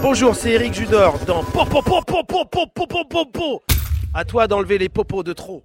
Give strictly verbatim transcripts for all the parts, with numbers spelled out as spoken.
Bonjour, c'est Eric Judor dans Popo Popo Popo Popo Popo. À toi d'enlever les popos de trop.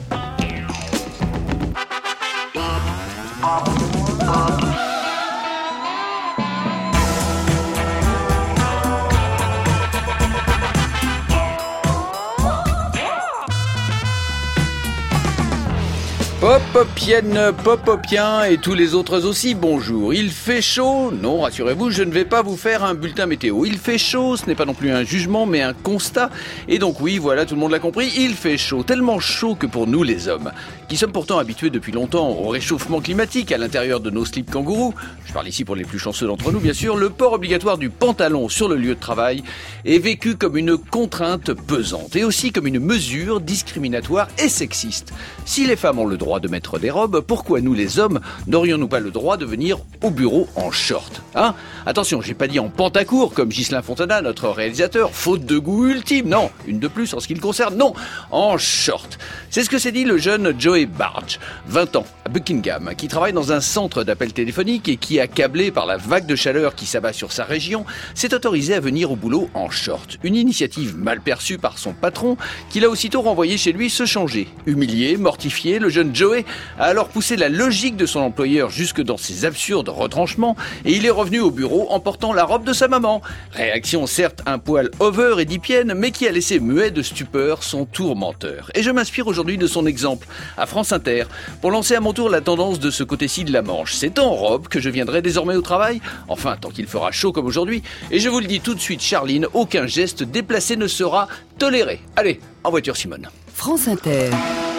Popopienne, popopien et tous les autres aussi, bonjour. Il fait chaud? Non, rassurez-vous, je ne vais pas vous faire un bulletin météo. Il fait chaud, ce n'est pas non plus un jugement, mais un constat. Et donc oui, voilà, tout le monde l'a compris, il fait chaud. Tellement chaud que pour nous les hommes, qui sommes pourtant habitués depuis longtemps au réchauffement climatique à l'intérieur de nos slips kangourous, je parle ici pour les plus chanceux d'entre nous bien sûr, le port obligatoire du pantalon sur le lieu de travail est vécu comme une contrainte pesante et aussi comme une mesure discriminatoire et sexiste. Si les femmes ont le droit de mettre des robes, pourquoi nous les hommes n'aurions-nous pas le droit de venir au bureau en short, hein? Attention, j'ai pas dit en pantacourt comme Ghislain Fontana, notre réalisateur, faute de goût ultime, non, une de plus en ce qui le concerne, non, en short. C'est ce que s'est dit le jeune Joey Barge, vingt ans, à Buckingham, qui travaille dans un centre d'appel téléphonique et qui, accablé par la vague de chaleur qui s'abat sur sa région, s'est autorisé à venir au boulot en short. Une initiative mal perçue par son patron, qui l'a aussitôt renvoyé chez lui se changer. Humilié, mortifié, le jeune Joey a alors poussé la logique de son employeur jusque dans ses absurdes retranchements et il est revenu au bureau en portant la robe de sa maman. Réaction certes un poil over et dipienne, mais qui a laissé muet de stupeur son tourmenteur. Et je m'inspire aujourd'hui de son exemple, à France Inter, pour lancer à mon tour la tendance de ce côté-ci de la Manche. C'est en robe que je viendrai désormais au travail, enfin tant qu'il fera chaud comme aujourd'hui, et je vous le dis tout de suite Charline, aucun geste déplacé ne sera toléré. Allez, en voiture Simone. France Inter.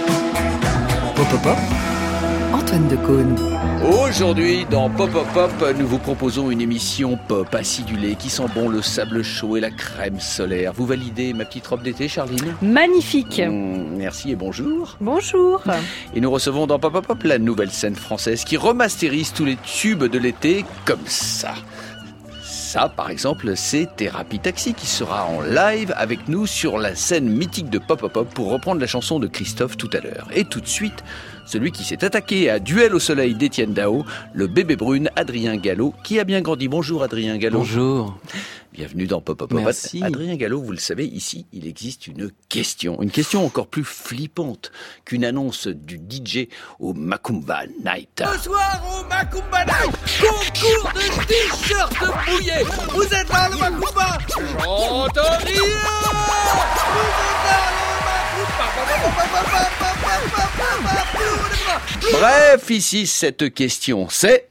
Pop, pop, pop. Antoine Decaune. Aujourd'hui, dans Pop Pop Pop, nous vous proposons une émission pop acidulée qui sent bon le sable chaud et la crème solaire. Vous validez ma petite robe d'été, Charline? Magnifique. Mmh, merci et bonjour. Bonjour. Et nous recevons dans Pop Pop Pop la nouvelle scène française qui remasterise tous les tubes de l'été comme ça. Ça, par exemple, c'est Thérapie Taxi qui sera en live avec nous sur la scène mythique de Pop Pop Pop pour reprendre la chanson de Christophe tout à l'heure. Et tout de suite, celui qui s'est attaqué à Duel au soleil d'Étienne Dao, le bébé brune Adrien Gallo, qui a bien grandi. Bonjour Adrien Gallo. Bonjour. Bienvenue dans Pop Pop Pop. Merci. Adrien Gallo, vous le savez, ici, il existe une question. Une question encore plus flippante qu'une annonce du D J au Macumba Night. Bonsoir au Macumba Night, concours de t-shirts mouillés. Vous êtes là le Macumba? Chante rien. Vous êtes là le Macumba. Bref, ici, cette question, c'est...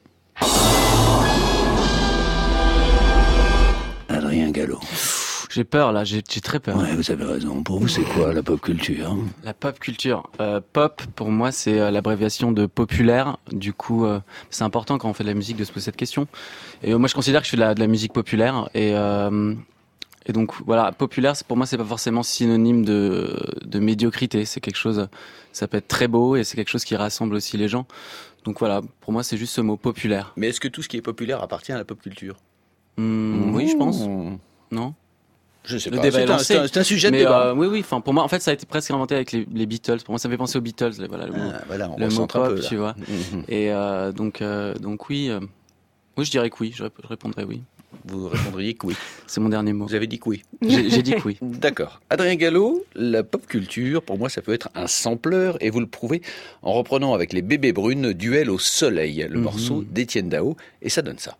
Adrien Gallo. J'ai peur là, j'ai, j'ai très peur. Ouais, vous avez raison. Pour vous, c'est quoi la pop culture? La pop culture. Euh, pop, pour moi, c'est euh, l'abréviation de populaire. Du coup, euh, c'est important quand on fait de la musique de se poser cette question. Et euh, moi, je considère que je fais de la, de la musique populaire. Et, euh, et donc, voilà, populaire, pour moi, c'est pas forcément synonyme de, de médiocrité. C'est quelque chose, ça peut être très beau et c'est quelque chose qui rassemble aussi les gens. Donc voilà, pour moi, c'est juste ce mot populaire. Mais est-ce que tout ce qui est populaire appartient à la pop culture? Mmh, oui, je pense. Non? Je sais Le pas. débat C'est est un, lancé. c'est un, c'est un sujet de mais débat. Euh, oui, oui. Enfin, pour moi, en fait, ça a été presque inventé avec les, les Beatles. Pour moi, ça me fait penser aux Beatles. Voilà, le mot, Ah, voilà, on le mot recentre un pop, peu, là. tu vois. Mm-hmm. Et euh, donc, euh, donc oui, euh, oui, je dirais que oui. Je, rép- je répondrais oui. Vous répondriez que oui. C'est mon dernier mot. Vous avez dit que oui. J'ai, j'ai dit que oui. D'accord. Adrien Gallo, la pop culture, pour moi, ça peut être un sampleur, et vous le prouvez en reprenant avec les bébés brunes Duel au soleil, le mm-hmm. morceau d'Étienne Dao, et ça donne ça.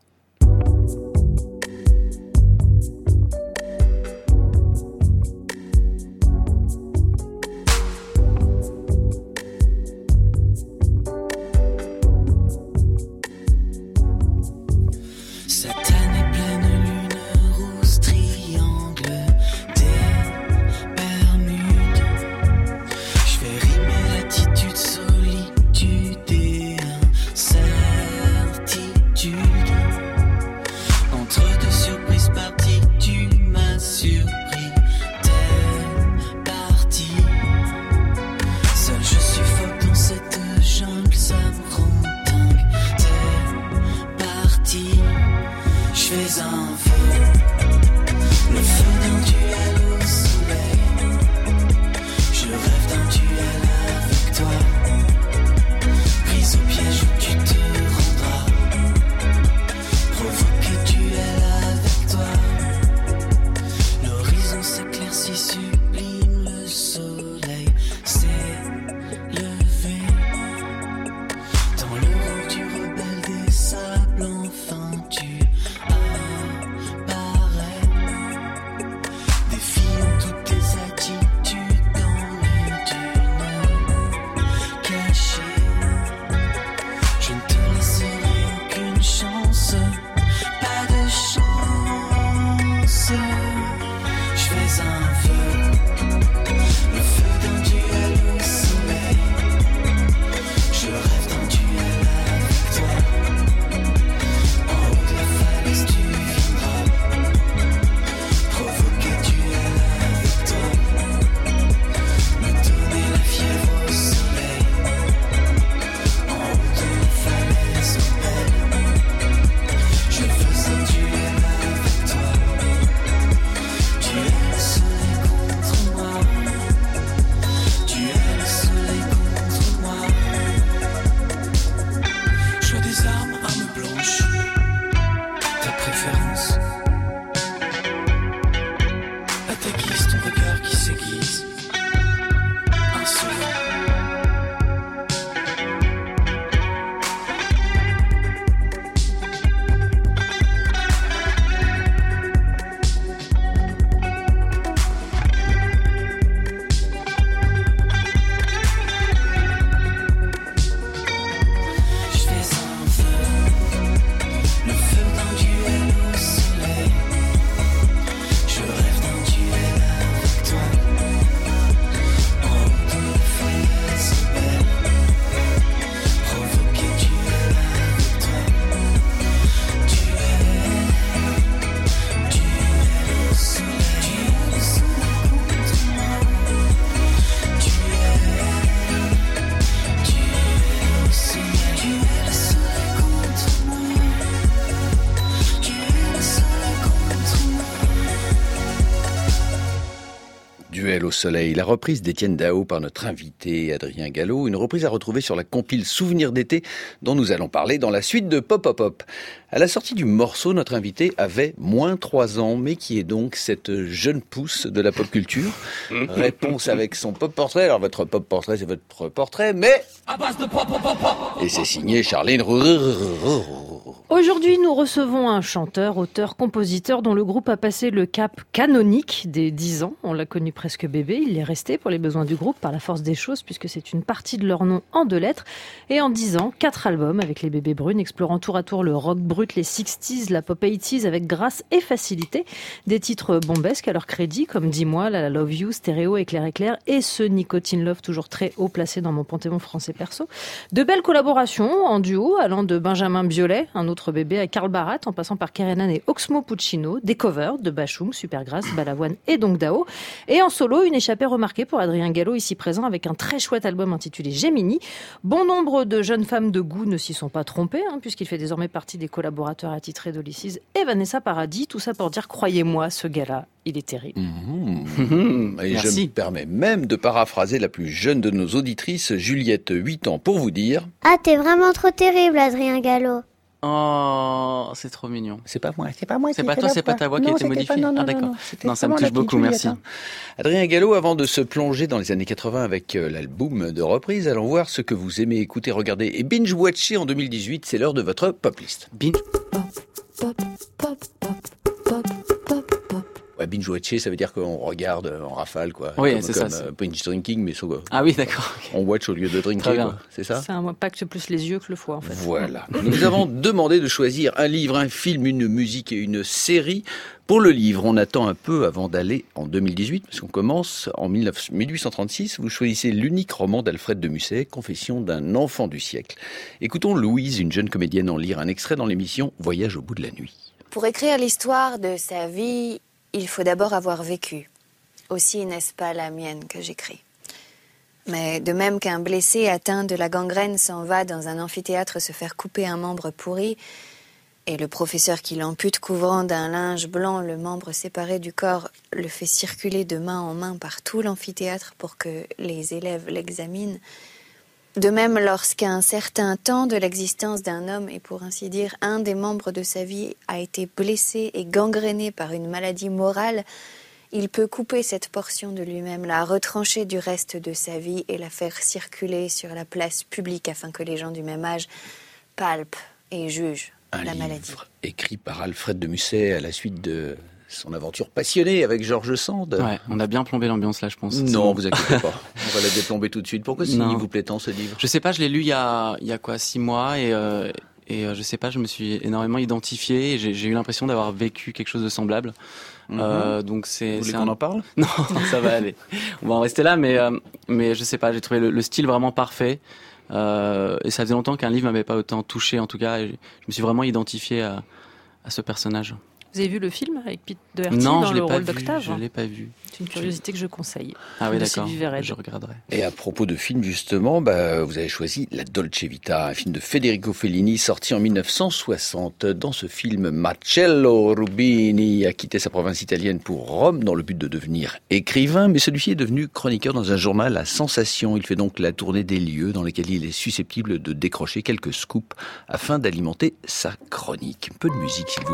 préférence. À ta guise, ton regard qui s'aiguise. Insolent. Duel au soleil, la reprise d'Étienne Dao par notre invité Adrien Gallo, une reprise à retrouver sur la compile Souvenirs d'été dont nous allons parler dans la suite de Pop Pop Pop. À la sortie du morceau, notre invité avait moins trois ans, mais qui est donc cette jeune pousse de la pop culture. Réponse avec son pop portrait. Alors votre pop portrait, c'est votre portrait, mais... Et c'est signé Charline. Aujourd'hui, nous recevons un chanteur, auteur, compositeur dont le groupe a passé le cap canonique des dix ans. On l'a connu presque bébé, il est resté pour les besoins du groupe par la force des choses puisque c'est une partie de leur nom en deux lettres. Et en dix ans, quatre albums avec les Bébés Brunes, explorant tour à tour le rock brut, les sixties, la pop eighties avec grâce et facilité. Des titres bombesques à leur crédit comme Dis-moi, La Love You, Stéréo, Éclair Éclair et ce Nicotine Love toujours très haut placé dans mon panthéon français perso. De belles collaborations en duo allant de Benjamin Biolay, un autre bébé, à Karl Barat en passant par Kerenan et Oxmo Puccino, des covers de Bachung, Supergrass, Balavoine et donc Dao. Et en solo, une échappée remarquée pour Adrien Gallo ici présent avec un très chouette album intitulé Gemini. Bon nombre de jeunes femmes de goût ne s'y sont pas trompées hein, puisqu'il fait désormais partie des collaborateurs attitrés d'Olysses et Vanessa Paradis. Tout ça pour dire, croyez-moi, ce gars-là, il est terrible. Mmh, mmh. Et je me permets même de paraphraser la plus jeune de nos auditrices, Juliette, huit ans, pour vous dire... Ah, t'es vraiment trop terrible, Adrien Gallo. Oh, c'est trop mignon. C'est pas moi, c'est pas moi. C'est pas toi, c'est pas ta voix qui a été modifiée. Pas, non, non, ah d'accord. Non, non, non ça me touche beaucoup, merci. Juliette, hein. Adrien Gallo, avant de se plonger dans les années quatre-vingts avec euh, l'album de reprise, allons voir ce que vous aimez écouter, regarder et binge-watcher en deux mille dix-huit. C'est l'heure de votre pop list. Binge. Pop, pop, pop, pop, pop, pop, pop. Ouais, binge-watcher, ça veut dire qu'on regarde en rafale, quoi. Oui, comme, c'est comme, ça. Euh, binge drinking, mais sur, Ah oui, d'accord. On watch au lieu de drinker, quoi. C'est ça? C'est un pacte plus les yeux que le foie, en fait. Voilà. Nous vous avons demandé de choisir un livre, un film, une musique et une série. Pour le livre, on attend un peu avant d'aller en deux mille dix-huit, parce qu'on commence en mille huit cent trente-six. Vous choisissez l'unique roman d'Alfred de Musset, Confession d'un enfant du siècle. Écoutons Louise, une jeune comédienne, en lire un extrait dans l'émission Voyage au bout de la nuit. Pour écrire l'histoire de sa vie, il faut d'abord avoir vécu. Aussi n'est-ce pas la mienne que j'écris. Mais de même qu'un blessé atteint de la gangrène s'en va dans un amphithéâtre se faire couper un membre pourri, et le professeur qui l'ampute couvrant d'un linge blanc le membre séparé du corps le fait circuler de main en main par tout l'amphithéâtre pour que les élèves l'examinent, de même, lorsqu'à un certain temps de l'existence d'un homme, et pour ainsi dire, un des membres de sa vie a été blessé et gangréné par une maladie morale, il peut couper cette portion de lui-même, la retrancher du reste de sa vie et la faire circuler sur la place publique afin que les gens du même âge palpent et jugent un la livre maladie. Écrit par Alfred de Musset à la suite de son aventure passionnée avec Georges Sand. Ouais, on a bien plombé l'ambiance là, je pense. Non, bon. vous inquiétez pas. On va la déplomber tout de suite. Pourquoi s'il vous plaît tant ce livre? Je sais pas, je l'ai lu il y a, il y a quoi, six mois et, euh, et euh, je sais pas, je me suis énormément identifié et j'ai, j'ai eu l'impression d'avoir vécu quelque chose de semblable. Mm-hmm. Euh, donc c'est. Vous voulez c'est qu'on un... en parle? Non, ça va aller. On va en rester là, mais euh, mais je sais pas, j'ai trouvé le, le style vraiment parfait. Euh, et ça faisait longtemps qu'un livre m'avait pas autant touché, en tout cas. Et je me suis vraiment identifié à, à ce personnage. Vous avez vu le film avec Pete Doherty non, dans je l'ai le pas rôle vu, d'Octave? Je l'ai pas vu. C'est une curiosité que je conseille. Ah oui, de d'accord. Sylvie Verred. Je regarderai. Et à propos de films, justement, bah, vous avez choisi La Dolce Vita, un film de Federico Fellini sorti en mille neuf cent soixante. Dans ce film, Marcello Rubini a quitté sa province italienne pour Rome dans le but de devenir écrivain, mais celui-ci est devenu chroniqueur dans un journal à sensation. Il fait donc la tournée des lieux dans lesquels il est susceptible de décrocher quelques scoops afin d'alimenter sa chronique. Un peu de musique, s'il vous plaît.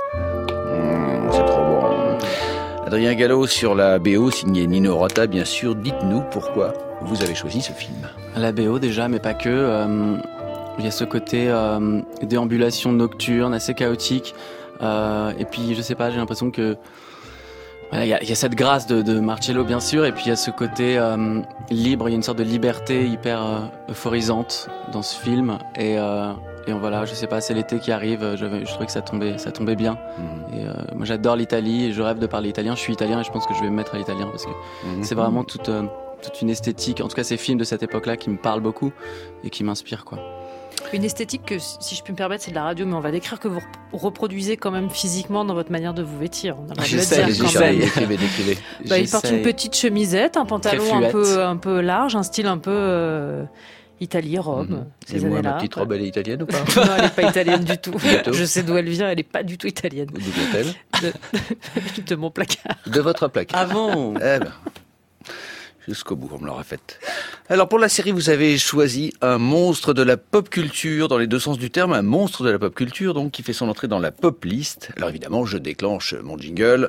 Mmh, c'est trop bon. Adrien Gallo sur la B O, signé Nino Rota, bien sûr. Dites-nous pourquoi vous avez choisi ce film. La B O déjà, mais pas que. Euh, il y a ce côté euh, déambulation nocturne, assez chaotique. Euh, et puis, je sais pas, j'ai l'impression que voilà, il y a, il y a cette grâce de, de Marcello, bien sûr, et puis il y a ce côté euh, libre. Il y a une sorte de liberté hyper euh, euphorisante dans ce film. Et, euh, et voilà, je sais pas, c'est l'été qui arrive. Je, je trouvais que ça tombait, ça tombait bien. Mmh. Et euh, moi, j'adore l'Italie et je rêve de parler italien. Je suis italien et je pense que je vais me mettre à l'italien parce que mmh. c'est vraiment toute, euh, toute une esthétique. En tout cas, ces films de cette époque-là qui me parlent beaucoup et qui m'inspirent, quoi. Une esthétique que, si je peux me permettre, c'est de la radio, mais on va décrire que vous reproduisez quand même physiquement dans votre manière de vous vêtir. On a j'essaie, j'essaie, décrivez, décrivez. Bah, il porte une petite chemisette, un pantalon un peu, un peu large, un style un peu euh, italien, Rome. Mmh. Ces Et moi, ma petite robe, elle est italienne ou pas? Non, elle n'est pas italienne du tout. Je sais d'où elle vient, elle n'est pas du tout italienne. D'où vient-elle? de, de mon placard. De votre placard. Ah bon? Eh ben. Jusqu'au bout, on me l'aura faite. Alors pour la série, vous avez choisi un monstre de la pop culture, dans les deux sens du terme, un monstre de la pop culture, donc qui fait son entrée dans la pop list. Alors évidemment, je déclenche mon jingle.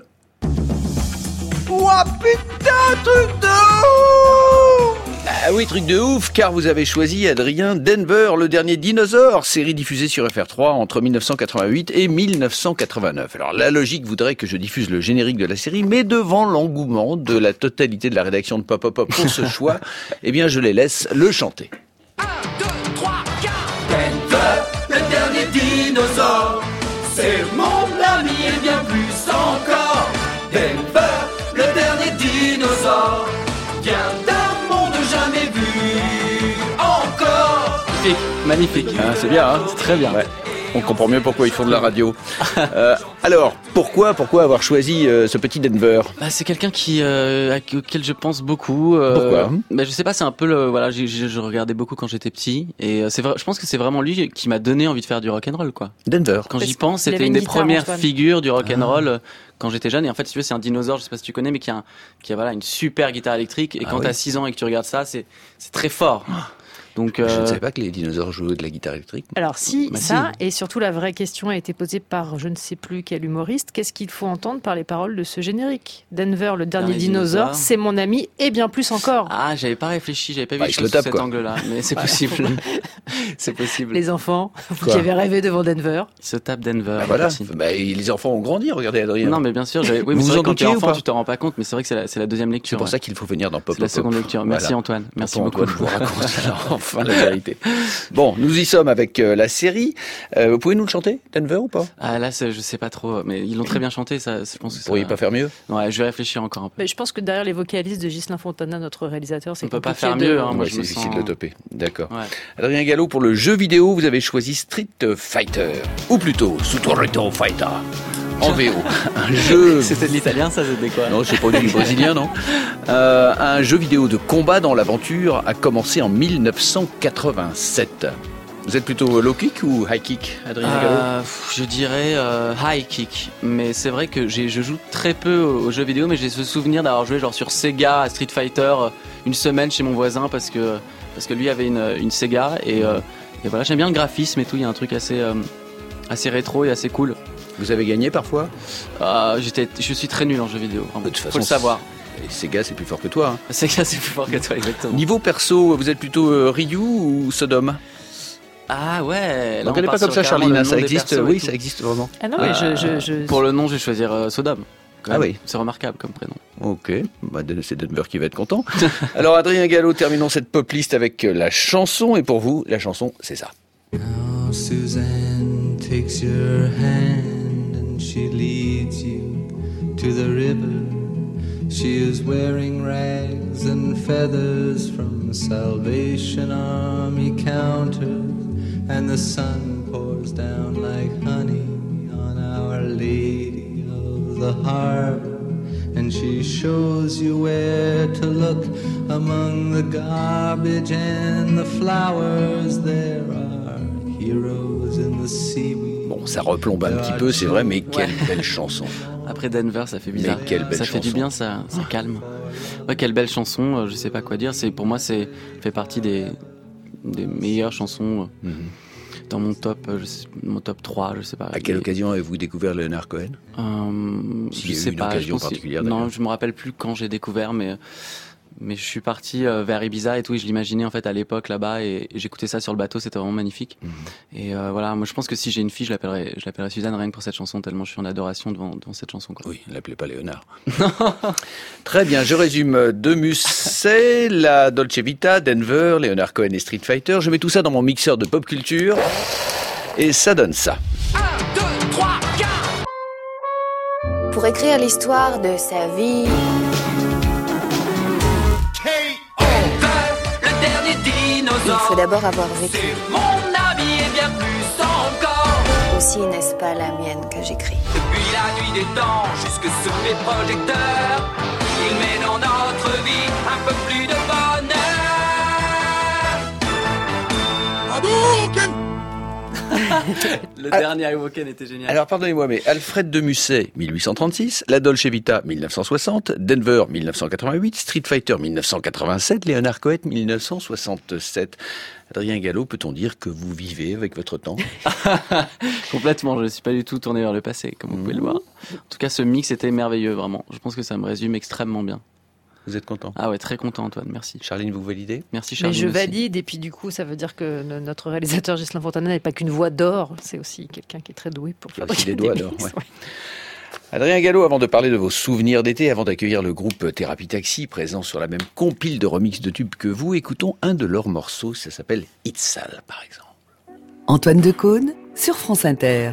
Ouah putain, truc de ouf! Ah oui, truc de ouf, car vous avez choisi, Adrien, Denver, le dernier dinosaure, série diffusée sur F R trois entre dix-neuf cent quatre-vingt-huit et dix-neuf cent quatre-vingt-neuf. Alors la logique voudrait que je diffuse le générique de la série, mais devant l'engouement de la totalité de la rédaction de Pop Pop Pop pour ce choix, eh bien je les laisse le chanter. un, deux, trois, quatre Denver, le dernier dinosaure, c'est mon ami et bien plus encore. Denver, le dernier dinosaure, vient d'un jamais vu encore. Magnifique, magnifique. Ah, c'est bien, hein, c'est très bien. Ouais. On comprend mieux pourquoi ils font de la radio. euh, alors, pourquoi, pourquoi avoir choisi euh, ce petit Denver? Bah, c'est quelqu'un qui, euh, auquel je pense beaucoup. Euh, pourquoi? Bah, je sais pas, c'est un peu le, voilà, j'ai, j'ai, je regardais beaucoup quand j'étais petit, et c'est vrai, je pense que c'est vraiment lui qui m'a donné envie de faire du rock'n'roll, quoi. Denver. Quand j'y pense, c'était une, une des premières Antoine. figures du rock'n'roll. Ah. Quand j'étais jeune, et en fait, si tu veux, c'est un dinosaure, je sais pas si tu connais, mais qui a, un, qui a voilà, une super guitare électrique, et ah quand oui. t'as six ans et que tu regardes ça, c'est, c'est très fort. Ah. Donc, euh... je ne savais pas que les dinosaures jouaient de la guitare électrique. Alors si, bah, ça, si. Et surtout la vraie question a été posée par je ne sais plus quel humoriste, qu'est-ce qu'il faut entendre par les paroles de ce générique? Denver, le dernier dinosaure, c'est mon ami, et bien plus encore. Ah, j'avais pas réfléchi, j'avais pas vu bah, les choses sous tape, cet quoi. angle-là, mais c'est possible. C'est possible. Les enfants, vous qui avez rêvé devant Denver. Ils se tapent Denver. Bah, voilà, bah, les enfants ont grandi, regardez Adrien. Non mais bien sûr, j'avais... oui, mais vous c'est vrai, en quand tu es enfant, pas tu t'en rends pas compte, mais c'est vrai que c'est la, c'est la deuxième lecture. C'est pour ouais. ça qu'il faut venir dans Pop C'est la seconde lecture. Merci voilà. Antoine, merci Antoine, beaucoup. Antoine, je vous raconte enfin la vérité. Bon, nous y sommes avec euh, la série. Euh, vous pouvez nous le chanter, Denver, ou pas? Ah là, c'est, je sais pas trop, mais ils l'ont très bien chanté. Ça, je pense que vous pourriez ça... pas faire mieux? Ouais, je vais réfléchir encore un peu. Mais je pense que derrière les vocalises de Ghislain Fontana, notre réalisateur, c'est on peut pas compliqué faire de... mieux. Hein, moi, ouais, je c'est me difficile sens... de le toper. D'accord. Ouais. Adrien Gallo, pour le jeu vidéo, vous avez choisi Street Fighter, ou plutôt Sutorito Fighter. En V O. Un jeu. C'était de l'italien, ça, c'était quoi? Non, c'est pas du brésilien, non. Euh, un jeu vidéo de combat dont l'aventure a commencé en dix-neuf cent quatre-vingt-sept. Vous êtes plutôt low kick ou high kick, Adrien Gallo? euh, Je dirais euh, high kick. Mais c'est vrai que j'ai, je joue très peu aux jeux vidéo, mais j'ai ce souvenir d'avoir joué genre sur Sega à Street Fighter une semaine chez mon voisin parce que, parce que lui avait une, une Sega. Et, euh, et voilà, j'aime bien le graphisme et tout. Il y a un truc assez, euh, assez rétro et assez cool. Vous avez gagné parfois? euh, j'étais, Je suis très nul en jeux vidéo. De toute façon, faut le savoir. Et Sega, c'est plus fort que toi. Hein. Sega, c'est plus fort que toi, exactement. Niveau perso, vous êtes plutôt euh, Ryu ou Sodom? Ah ouais. On ne connaît pas comme ça, Charline. Ça existe. Oui, ça existe vraiment. Ah non, mais ah, je, je, je... Pour le nom, je vais choisir euh, Sodom. Ah oui. C'est remarquable comme prénom. Ok, bah, c'est Denver qui va être content. Alors Adrien Gallo, terminons cette pop list avec la chanson. Et pour vous, la chanson, c'est ça. Now Suzanne takes your hand and she leads you to the river. She is wearing rags and feathers from Salvation Army counters, and the sun pours down like honey on Our Lady of the Harbor. And she shows you where to look among the garbage and the flowers. There are heroes in the seaweed. Bon, ça replombe un petit peu, c'est vrai, mais quelle ouais. belle chanson. Après Denver, ça fait bizarre. Mais quelle belle ça chanson. fait du bien, ça, ça calme. Ouais, quelle belle chanson. Je sais pas quoi dire. C'est pour moi, c'est fait partie des des meilleures chansons. Mm-hmm. dans mon top, euh, je sais, mon top trois, je sais pas. À quelle mais... occasion avez-vous découvert Leonard Cohen? euh, S'il Je y a eu sais une pas. occasion Je pense particulière, que... Non, d'ailleurs. je me rappelle plus quand j'ai découvert, mais mais je suis parti euh, vers Ibiza et tout. Et je l'imaginais en fait à l'époque là-bas et, et j'écoutais ça sur le bateau. C'était vraiment magnifique. Mmh. Et euh, voilà, moi je pense que si j'ai une fille, je l'appellerai, je l'appellerai Suzanne rien que pour cette chanson. Tellement je suis en adoration devant devant cette chanson. Quoi. Oui, ne l'appelez pas Léonard. Très bien, je résume. De Musset, la Dolce Vita, Denver, Leonard Cohen et Street Fighter. Je mets tout ça dans mon mixeur de pop culture et ça donne ça. un, deux, trois, quatre. Pour écrire l'histoire de sa vie, Le dernier dinosaure. il faut d'abord avoir vécu. C'est mon ami et bien plus encore. Aussi n'est-ce pas la mienne que j'écris. Depuis la nuit des temps jusque sous les projecteurs, il met dans notre vie un peu plus de bonheur. Le dernier Iwoken était génial. Alors pardonnez-moi, mais Alfred de Musset, mille huit cent trente-six, la Dolce Vita, mille neuf cent soixante, Denver, mille neuf cent quatre-vingt-huit, Street Fighter, mille neuf cent quatre-vingt-sept, Leonard Cohen, mille neuf cent soixante-sept. Adrien Gallo, peut-on dire que vous vivez avec votre temps? Complètement, je ne suis pas du tout tourné vers le passé, comme vous pouvez le voir. En tout cas, ce mix était merveilleux, vraiment. Je pense que ça me résume extrêmement bien. Vous êtes content? Ah ouais, très content Antoine, merci. Charline, vous validez? Merci Mais Charline. je aussi. valide, et puis du coup, ça veut dire que no- notre réalisateur Ghislain Fontana n'est pas qu'une voix d'or, c'est aussi quelqu'un qui est très doué pour Il a aussi fabriquer des doigts des d'or, mix, ouais. ouais. Adrien Gallo, avant de parler de vos souvenirs d'été, avant d'accueillir le groupe Thérapie Taxi, présent sur la même compile de remix de tubes que vous, écoutons un de leurs morceaux, ça s'appelle It's Sale, par exemple. Antoine Decaune sur France Inter.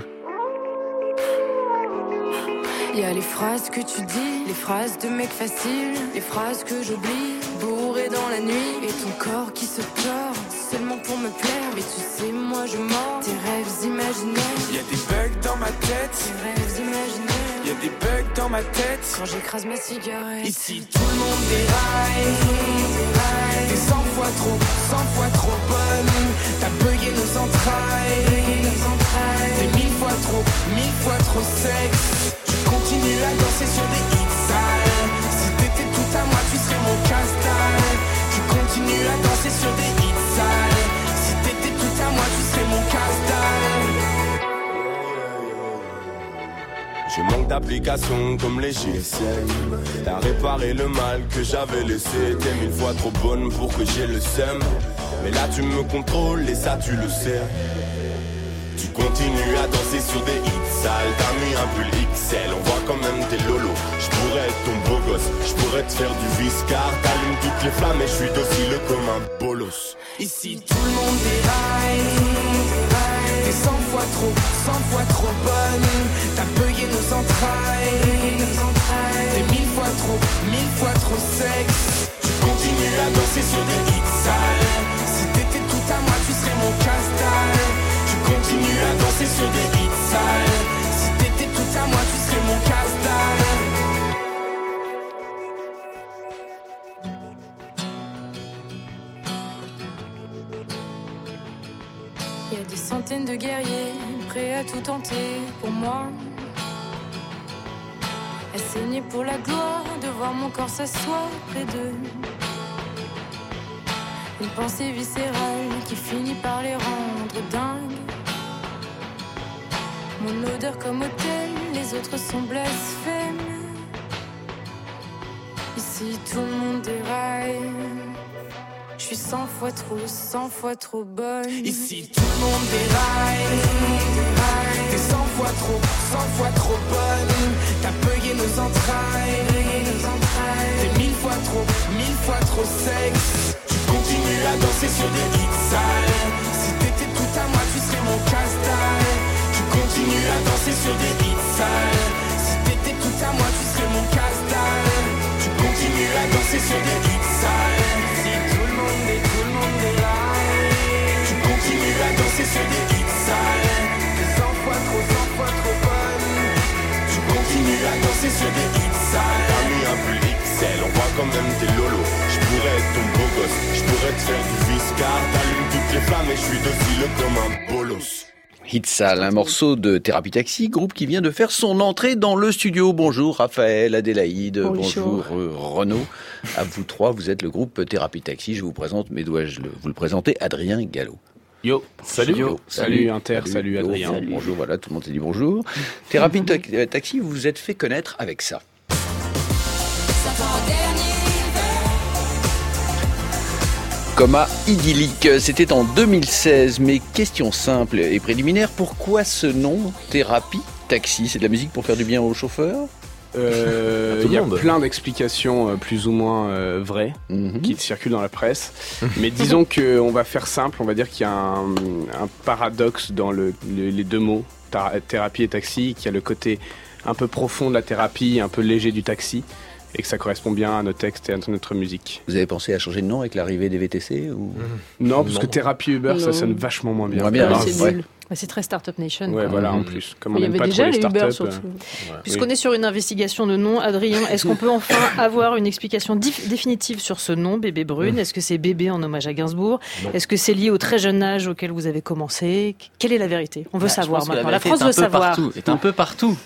Y a les phrases que tu dis, les phrases de mec facile, les phrases que j'oublie, bourré dans la nuit, et ton corps qui se tord, seulement pour me plaire. Mais tu sais, moi je mords tes rêves imaginaires. Y a des bugs dans ma tête, Tes rêves imaginaires. y a des bugs dans ma tête. Quand j'écrase ma cigarette, Ici tout le monde déraille, déraille. t'es cent fois trop, cent fois trop bonne. T'as bugué nos entrailles, Nos entrailles. t'es mille fois trop, mille fois trop sexe. Tu continues à danser sur des hits sales. Si t'étais tout à moi, tu serais mon casse-dalle. Tu continues à danser sur des hits sales. Si t'étais tout à moi, tu serais mon casse-dalle. Je manque d'applications comme les G S M. T'as réparé le mal que j'avais laissé. T'es mille fois trop bonne pour que j'ai le seum. Mais là tu me contrôles et ça tu le sais. Tu continues à danser sur des hits sales. T'as mis un pull X L, on voit quand même tes lolos. Je pourrais être ton beau gosse, je pourrais te faire du viscar. T'allumes toutes les flammes et je suis docile comme un bolos. Ici tout le monde déraille, t'es cent fois trop, cent fois trop bonne. T'as bugué nos entrailles, t'es mille fois trop, mille fois trop sexe. Tu continues à danser sur des hits sales. Si t'étais tout à moi, tu serais mon casse-dalle. Tu continues à danser sur des hits sales. Si t'étais tout à moi, tu serais mon casse-dalle. Y a des centaines de guerriers prêts à tout tenter pour moi. À saigner pour la gloire de voir mon corps s'asseoir près d'eux. Une pensée viscérale qui finit par les rendre dingues. Mon odeur comme hôtel, les autres sont blasphèmes. Ici tout le monde déraille. Je suis cent fois trop, cent fois trop bonne. Ici tout le monde déraille, déraille. T'es cent fois trop, cent fois trop bonne. T'as bugué nos entrailles, nos entrailles. T'es mille fois trop, mille fois trop sexe. Tu continues à danser sur des hits sales. Si t'étais tout à moi, tu serais mon casse-dalle. Tu continues à danser sur des hits sales. Si t'étais tout à moi, tu serais mon casse-dalle. Tu continues à danser sur des hits sales. Si tout le monde est, tout le monde est là. Tu continues à danser sur des hits sales. T'es cent fois trop, cent fois trop bonne. Tu continues à danser sur des hits sales. T'as mis un pull X L, on voit quand même tes lolos. Je pourrais être ton beau gosse, je pourrais te faire du viscar. T'allumes toutes les flammes et je suis docile comme un bolos. Hit Sale, un morceau de Thérapie Taxi, groupe qui vient de faire son entrée dans le studio. Bonjour Raphaël, Adélaïde, bonjour, bonjour euh, Renaud. À vous trois, vous êtes le groupe Thérapie Taxi. Je vous présente, mais dois-je le, vous le présenter, Adrien Gallo. Yo, salut. Yo. Salut, salut Inter, salut, salut Adrien. Salut. Bonjour, voilà, tout le monde s'est dit bonjour. Thérapie ta- Taxi, vous vous êtes fait connaître avec ça. Coma idyllique, c'était en deux mille seize, mais question simple et préliminaire, pourquoi ce nom, Thérapie Taxi? C'est de la musique pour faire du bien aux chauffeurs? Euh, il y a plein d'explications euh, plus ou moins euh, vraies mm-hmm. qui circulent dans la presse. Mais disons qu'on va faire simple, on va dire qu'il y a un, un paradoxe dans le, le, les deux mots, thérapie et taxi, qu'il y a le côté un peu profond de la thérapie, un peu léger du taxi, et que ça correspond bien à nos textes et à notre musique. Vous avez pensé à changer de nom avec l'arrivée des V T C ou... mmh. Non, parce non. que thérapie Uber, non. ça sonne vachement moins bien. Moins bien, ouais, c'est ouais. nul. C'est très Startup Nation. Ouais, quoi. voilà, en plus. Comme il y avait pas déjà les, les Uber, surtout. Euh... Ouais. Puisqu'on oui. est sur une investigation de nom, Adrien, est-ce qu'on peut enfin avoir une explication dif- définitive sur ce nom, Bébé Brune? mmh. Est-ce que c'est Bébé en hommage à Gainsbourg? non. Est-ce que c'est lié au très jeune âge auquel vous avez commencé? Quelle est la vérité? On veut bah, savoir maintenant. La, la France veut savoir. Partout, est un peu partout.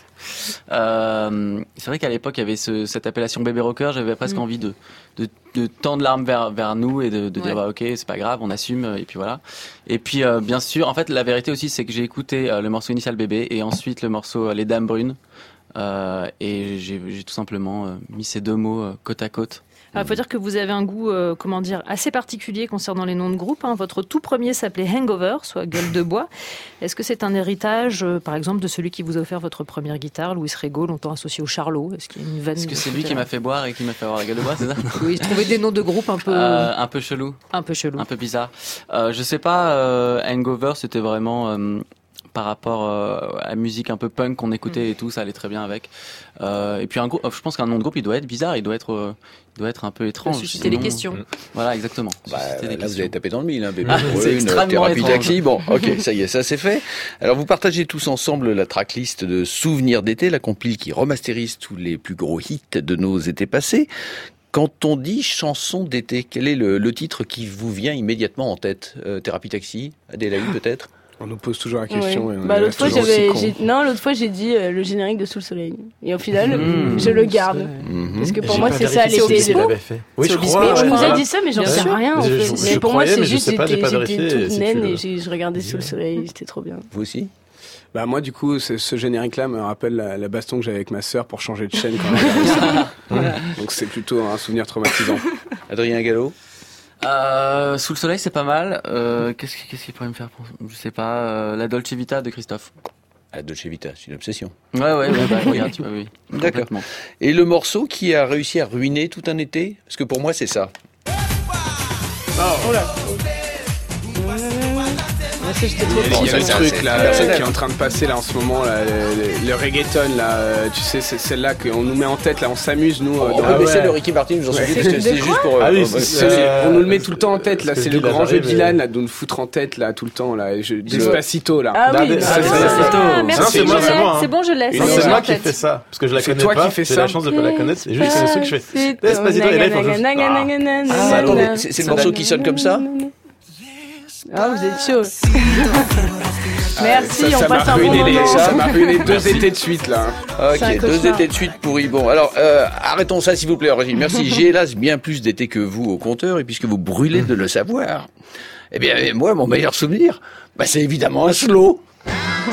Euh, c'est vrai qu'à l'époque il y avait ce, cette appellation bébé rocker, j'avais presque mmh. envie de, de, de tendre l'arme vers, vers nous et de, de ouais. dire bah, ok c'est pas grave, on assume et puis voilà. Et puis euh, bien sûr, en fait la vérité aussi c'est que j'ai écouté euh, le morceau initial Bébé et ensuite le morceau euh, Les Dames Brunes euh, et j'ai, j'ai tout simplement euh, mis ces deux mots euh, côte à côte. Il faut dire que vous avez un goût, euh, comment dire, assez particulier concernant les noms de groupes. Hein. Votre tout premier s'appelait Hangover, soit Gueule de bois. Est-ce que c'est un héritage, euh, par exemple, de celui qui vous a offert votre première guitare, Louis Rego, longtemps associé au Charlot? Est-ce qu'il y a une veine? Est-ce que c'est lui qui m'a fait boire et qui m'a fait avoir la gueule de bois, c'est ça? Oui, il trouvait des noms de groupes un peu... Euh, un peu chelou. Un peu chelou. Un peu bizarre. Euh, je sais pas, euh, Hangover, c'était vraiment... Euh, par rapport euh, à la musique un peu punk qu'on écoutait mmh. et tout, ça allait très bien avec. Euh, et puis un groupe, je pense qu'un nom de groupe, il doit être bizarre, il doit être, euh, il doit être un peu étrange. Susciter des questions. Mmh. Voilà, exactement. Bah, des là, questions. vous avez tapé dans le mille, hein, Bébé ah, Brune, Thérapie Taxi. Bon, ok, ça y est, ça c'est fait. Alors, vous partagez tous ensemble la tracklist de Souvenirs d'été, la compile qui remasterise tous les plus gros hits de nos étés passés. Quand on dit chanson d'été, quel est le, le titre qui vous vient immédiatement en tête? euh, Thérapie Taxi, Adélaïde peut-être? On nous pose toujours la question. Ouais. Et on bah, l'autre fois, j'avais, j'ai... Non, l'autre fois, j'ai dit euh, le générique de Sous le soleil. Et au final, mmh, je le garde. Mmh. Parce que pour j'ai moi, c'est ça l'été. Si oui, je crois. Mais on ouais, nous a voilà. dit ça, mais j'en sais rien. En fait. je, mais je pour croyais, moi, c'est juste que j'étais, j'étais toute si naine le... et je, je regardais Sous le soleil. C'était trop bien. Vous aussi? Bah moi du coup ce, ce générique-là me rappelle la, la baston que j'avais avec ma sœur pour changer de chaîne quand même. Voilà. Donc c'est plutôt un souvenir traumatisant. Adrien Gallo? Euh, Sous le soleil, c'est pas mal. Euh, qu'est-ce, qui, qu'est-ce qui pourrait me faire penser? Je sais pas. Euh, la Dolce Vita de Christophe. La Dolce Vita, c'est une obsession. Ouais, ouais, ouais, bah, regarde, tu vois, oui. D'accord. Et le morceau qui a réussi à ruiner tout un été? Parce que pour moi, c'est ça. Oh là. Il y a, il y a le truc là euh, qui est en train de passer là en ce moment là, le, le, le reggaeton là, euh, tu sais c'est celle-là qu'on nous met en tête là, on s'amuse nous. Oh, euh, on peut baisser le Ricky Martin, j'en suis dit, parce que c'est juste pour. Ah oui, c'est, c'est, c'est, on nous le met tout le temps en tête là, c'est le grand jeu de Dylan là, de nous foutre en tête là tout le temps là, je, Despacito là. Ah oui, Despacito. Merci, c'est bon, je laisse. C'est moi qui fais ça, parce que je la connais pas. J'ai la chance de pas la connaître. C'est juste ce que je fais. Despacito et là il faut juste. Ah attendez, c'est le morceau qui sonne comme ça. Ah, vous êtes chaud. Merci, ça, on ça passe un bon les, moment. Ça m'a ruiné deux étés de suite, là. Ok, deux étés de suite pourris. Bon, alors, euh, arrêtons ça, s'il vous plaît, Régine. Merci. J'ai hélas bien plus d'étés que vous au compteur, et puisque vous brûlez de le savoir, eh bien, moi, mon meilleur souvenir, bah, c'est évidemment un slow. Ah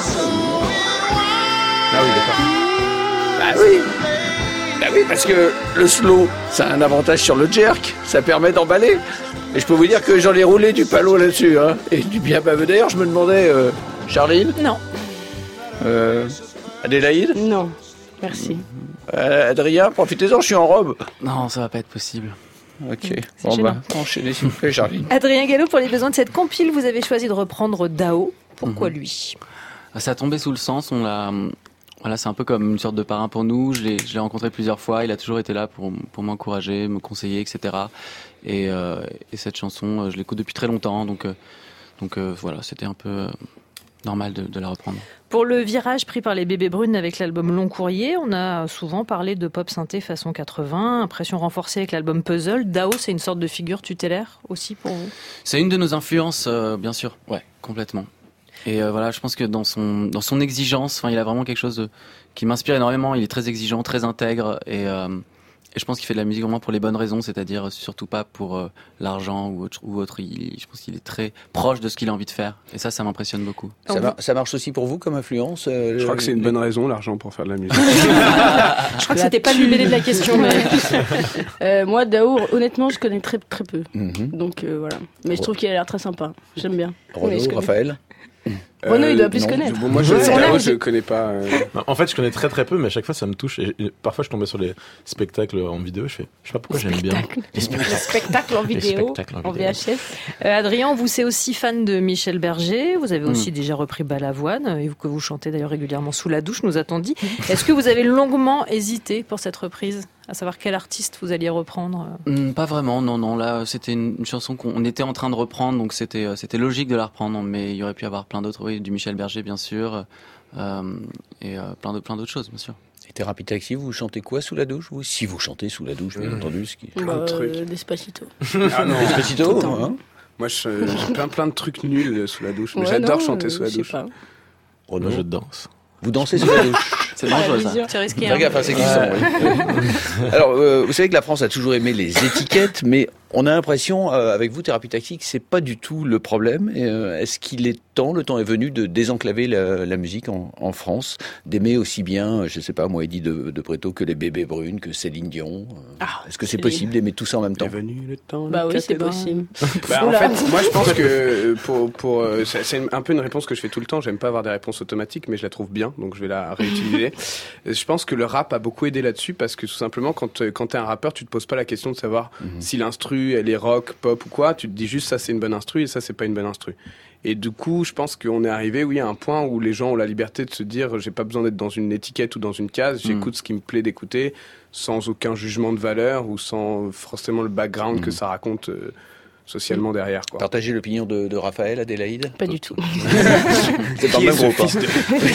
oui, d'accord. Bah oui. Bah oui, parce que le slow, ça a un avantage sur le jerk. Ça permet d'emballer. Et je peux vous dire que j'en ai roulé du palo là-dessus, hein. Et du bien baveux. D'ailleurs, je me demandais, euh, Charline? Non. Euh, Adélaïde? Non, merci. Euh, Adrien, profitez-en, je suis en robe. Non, ça va pas être possible. Ok, C'est bon gênant. bah, enchaînez s'il vous plaît, Charline. Adrien Gallo, pour les besoins de cette compile, vous avez choisi de reprendre Dao. Pourquoi Mhm. lui? Ça a tombé sous le sens, on l'a... Voilà, c'est un peu comme une sorte de parrain pour nous. Je l'ai, je l'ai rencontré plusieurs fois. Il a toujours été là pour, pour m'encourager, me conseiller, et cetera. Et, euh, et cette chanson, je l'écoute depuis très longtemps. Donc, euh, donc euh, voilà, c'était un peu euh, normal de, de la reprendre. Pour le virage pris par les Bébés Brunes avec l'album Long Courrier, on a souvent parlé de pop synthé façon quatre-vingts, impression renforcée avec l'album Puzzle. Dao, c'est une sorte de figure tutélaire aussi pour vous? C'est une de nos influences, euh, bien sûr. Ouais, complètement. Et euh, voilà, je pense que dans son dans son exigence, enfin, il a vraiment quelque chose de, qui m'inspire énormément. Il est très exigeant, très intègre, et euh, Et je pense qu'il fait de la musique vraiment pour les bonnes raisons, c'est-à-dire surtout pas pour euh, l'argent ou autre. Ou autre. Il, je pense qu'il est très proche de ce qu'il a envie de faire. Et ça, ça m'impressionne beaucoup. Ça, mar- ça marche aussi pour vous comme influence euh, Je crois que c'est une bonne raison, l'argent, pour faire de la musique. Je crois que c'était pas le libellé de la question. Mais... euh, moi, Daour, honnêtement, je connais très très peu. Mm-hmm. Donc euh, voilà. Mais je trouve qu'il a l'air très sympa. J'aime bien. Renaud, oui, Raphaël Renaud, Euh, il doit plus non, connaître. Bon, moi, je, Ouais. Daour, je connais pas. euh, Non, en fait, je connais très très peu, mais à chaque fois, ça me touche. Et, et parfois, je tombais sur les spectacles en vidéo. Je fais, je sais pas pourquoi j'aime bien. Les spectacles en Les vidéo, spectacles en en vidéo. V H S. Euh, Adrien, vous c'est aussi fan de Michel Berger. Vous avez aussi Mm. déjà repris Balavoine, et que vous chantez d'ailleurs régulièrement sous la douche, nous a-t-on dit. Est-ce que vous avez longuement hésité pour cette reprise, à savoir quel artiste vous alliez reprendre? Mm, pas vraiment, non, non. Là, c'était une, une chanson qu'on on était en train de reprendre, donc c'était, euh, c'était logique de la reprendre. Mais il y aurait pu y avoir plein d'autres, oui, du Michel Berger, bien sûr, euh, et euh, plein, de, plein d'autres choses, bien sûr. Et Thérapie Taxi, vous chantez quoi sous la douche vous Si vous chantez sous la douche, bien Mmh. entendu. Ce qui... Bah, Plein de trucs. euh, Despacito. Ah non, Despacito, Tout le temps. hein. Moi, je- j'ai plein plein de trucs nuls sous la douche. Mais Ouais, j'adore non, chanter euh, sous la je sais douche. pas. Renaud, Moi, je danse. vous dansez sous la douche. C'est dangereux, ça. C'est risqué. Fais hein. gaffe, hein, c'est glissant. oui. Alors, euh, vous savez que la France a toujours aimé les étiquettes, mais on a l'impression, euh, avec vous, Thérapie Taxi, que c'est pas du tout le problème. Et, euh, est-ce qu'il est temps, le temps est venu, de désenclaver la, la musique en, en France, d'aimer aussi bien, je sais pas, moi, Eddie de, de Préto, que les Bébés Brunes, que Céline Dion euh, Ah, Est-ce que c'est Céline. possible d'aimer tout ça en même temps Est venu le temps. Bah de oui, c'est cathédrale. possible. Bah, en Oula. fait, moi je pense que euh, pour, pour euh, c'est c'est un peu une réponse que je fais tout le temps. J'aime pas avoir des réponses automatiques, mais je la trouve bien, donc je vais la réutiliser. Je pense que le rap a beaucoup aidé là-dessus parce que tout simplement, quand euh, quand t'es un rappeur, tu te poses pas la question de savoir Mhm. si l'instru elle est rock, pop ou quoi. Tu te dis juste ça c'est une bonne instru et ça c'est pas une bonne instru. Et du coup, je pense qu'on est arrivé, oui, à un point où les gens ont la liberté de se dire, j'ai pas besoin d'être dans une étiquette ou dans une case. J'écoute ce qui me plaît d'écouter, sans aucun jugement de valeur ou sans forcément le background que ça raconte euh, socialement derrière, quoi. Partagez l'opinion de, de Raphaël, Adélaïde Pas du tout. C'est pas Qui le est même ce groupe. fils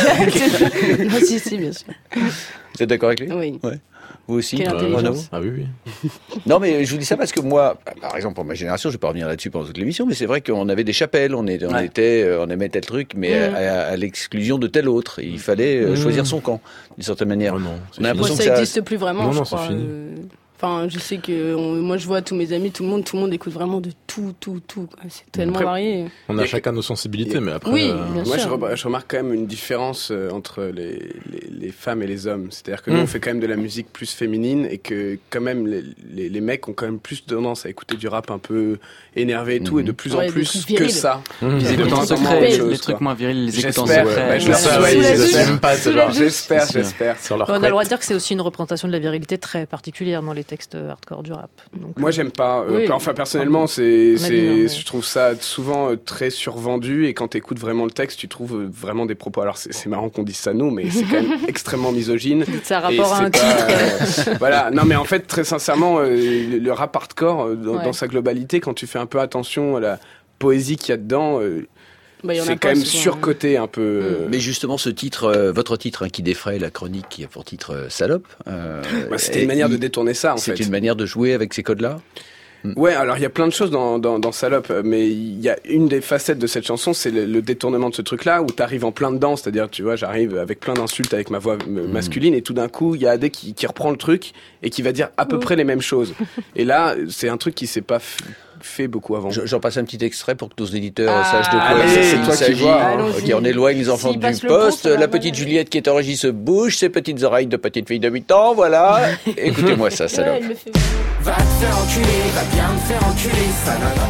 hein. de- Non, si, si, bien sûr. Vous êtes d'accord avec lui Oui. Ouais. Vous aussi, Quelle Renaud intelligence. Ah oui, oui. Non, mais je vous dis ça parce que moi, par exemple, pour ma génération, je vais pas revenir là-dessus pendant toute l'émission, mais c'est vrai qu'on avait des chapelles, on, est, on Ouais. était, euh, on aimait tel truc, mais Mm. à, à l'exclusion de tel autre. Et il fallait euh, Mm. choisir son camp, d'une certaine manière. Oh non, c'est On a fini. Moi, l'impression ça que ça- n'existe plus vraiment, Non, je non, c'est crois. fini. euh, Enfin, je sais que on- moi, je vois tous mes amis, tout le monde, tout le monde écoute vraiment de tout, tout, tout. quoi. C'est tellement Après, varié. On a chacun nos sensibilités, mais après. Oui, euh, bien Moi, je, sûr. re- je remarque quand même une différence euh, entre les, les, les femmes et les hommes. C'est-à-dire que nous, Mm. on fait quand même de la musique plus féminine et que quand même les, les, les mecs ont quand même plus tendance à écouter du rap un peu énervé et tout, Mhm. et de plus Ouais, en des plus trucs que virils. ça. Mmh. Ils de écoutent moins en en moins secret, de les choses, trucs quoi. moins virils, ils les écoutent en J'espère, secret. bah, je C'est le ça, souhaite, oui, Sous la ils douche. aiment pas ce Sous la genre. douche. J'espère, C'est sûr. j'espère. Sur leur On a le droit de couette. dire que c'est aussi une représentation de la virilité très particulière dans les textes hardcore du rap. Donc, Moi, j'aime pas. euh, Oui. Enfin, personnellement, c'est, On a dit non, mais- c'est, je trouve ça souvent euh, très survendu. Et quand t'écoutes vraiment le texte, tu trouves euh, vraiment des propos. Alors, c'est, c'est marrant qu'on dise ça nous, mais c'est quand même extrêmement misogyne. c'est un Et rapport à c'est un pas, titre. euh, voilà. Non, mais en fait, très sincèrement, euh, le, le rap hardcore, euh, dans, Ouais. dans sa globalité, quand tu fais un peu attention à la poésie qu'il y a dedans, euh, Bah, il y en a c'est pas quand même souvent, hein. surcoté un peu. euh, Mais justement, ce titre, euh, votre titre, hein, qui défraie la chronique, qui a pour titre euh, Salope. euh, bah, c'était et une manière de il- détourner ça, en C'est fait. une manière de jouer avec ces codes-là. Ouais, alors il y a plein de choses dans, dans, dans Salope, mais il y a une des facettes de cette chanson, c'est le, le détournement de ce truc-là, où t'arrives en plein dedans, c'est-à-dire, tu vois, j'arrive avec plein d'insultes avec ma voix m- masculine, et tout d'un coup, il y a Adé qui, qui reprend le truc, et qui va dire à peu près les mêmes choses. Et là, c'est un truc qui s'est pas f- fait beaucoup avant. Je- J'en passe un petit extrait pour que nos éditeurs Ah, sachent de quoi allez, il c'est toi qui s'agit. vois. Allons-y. Ok, on éloigne les enfants S'il du passe le pont, poste. ça va La pas petite aller. Juliette qui est en régie se bouge, ses petites oreilles de petite fille de huit ans, voilà. Écoutez-moi ça, Ouais, Salope. il le fait. Va te faire enculer, va bien te faire enculer, salope.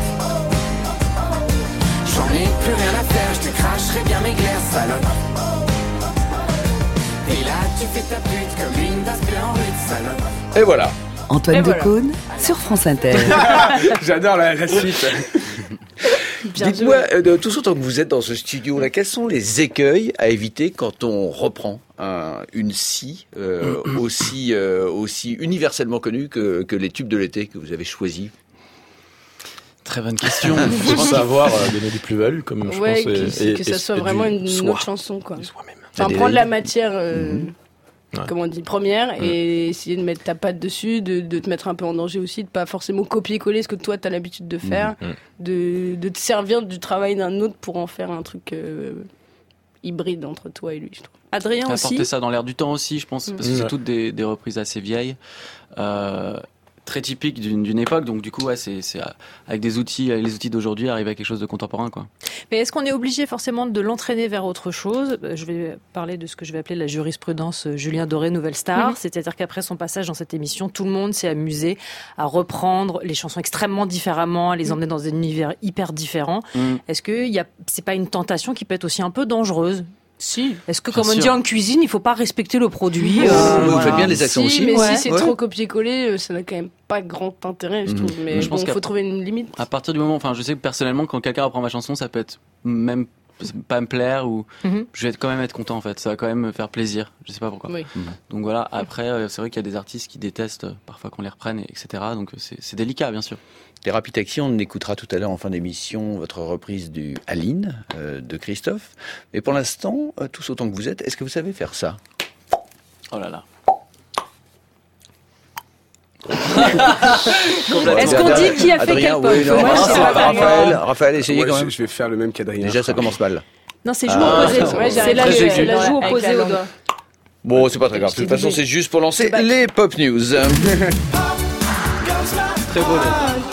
J'en ai plus rien à faire, je te cracherai bien mes glaires, salope. Et là tu fais ta pute comme une tasse en rude, salope. Et voilà. Antoine Et voilà. Decaune sur France Inter. J'adore la, la suite. Bien Dites-moi, joué. euh, de tout ce temps que vous êtes dans ce studio-là, quels sont les écueils à éviter quand on reprend un- une scie euh, aussi, euh, aussi universellement connue que, que les tubes de l'été que vous avez choisis? Très bonne question. Il faut savoir euh, donner du plus-value, comme je Ouais, pense. et- que, et- que et- ça soit et du vraiment une, soi. autre chanson, quoi. Du soi-même. Enfin, Adélaïde. prendre la matière, euh, Ouais. comment on dit, première, et essayer de mettre ta patte dessus, de, de te mettre un peu en danger aussi, de pas forcément copier-coller ce que toi t'as l'habitude de faire, Mhm. de, de te servir du travail d'un autre pour en faire un truc euh, hybride entre toi et lui, je trouve. Adrien aussi. Apporter ça dans l'air du temps aussi, je pense, parce que Mmh. c'est toutes des, des reprises assez vieilles. Euh, très typique d'une, d'une époque, donc du coup ouais, c'est, c'est avec des outils, avec les outils d'aujourd'hui, arriver à quelque chose de contemporain, quoi. Mais est-ce qu'on est obligé forcément de l'entraîner vers autre chose ? Je vais parler de ce que je vais appeler la jurisprudence Julien Doré, Nouvelle Star, mm-hmm. c'est-à-dire qu'après son passage dans cette émission, tout le monde s'est amusé à reprendre les chansons extrêmement différemment, à les emmener dans des univers hyper différents. Mm. Est-ce que y a, c'est pas une tentation qui peut être aussi un peu dangereuse ? Si. Est-ce que, comme on dit en cuisine, il faut pas respecter le produit euh, Vous voilà. faites bien les accents si, aussi. Mais ouais. si c'est ouais. trop copier-coller, ça n'a quand même pas grand intérêt, je trouve. Mmh. Mais je bon, pense il faut trouver une limite. À partir du moment, enfin, je sais que personnellement, quand quelqu'un reprend ma chanson, ça peut être même pas me plaire ou mmh. je vais quand même être content en fait. Ça va quand même me faire plaisir. Je sais pas pourquoi. Oui. Mmh. Donc voilà. Après, c'est vrai qu'il y a des artistes qui détestent parfois qu'on les reprenne, et cetera. Donc c'est, c'est délicat, bien sûr. Thérapie Taxi, on écoutera tout à l'heure en fin d'émission votre reprise du Aline euh, de Christophe. Mais pour l'instant, euh, tous autant que vous êtes, est-ce que vous savez faire ça ? Oh là là. Est-ce qu'on dit qui a fait Adrien, quel pop oui, non, Moi, ah, je Raphaël, Raphaël, essayez ouais, quand même. Je vais faire le même qu'Adrien. Déjà, ça commence mal. Non, c'est joue ah, opposé. c'est, ouais, c'est la, la, la joue opposée au doigt. Bon, c'est pas très grave. De toute façon, c'est juste pour lancer les Pop News. Très beau.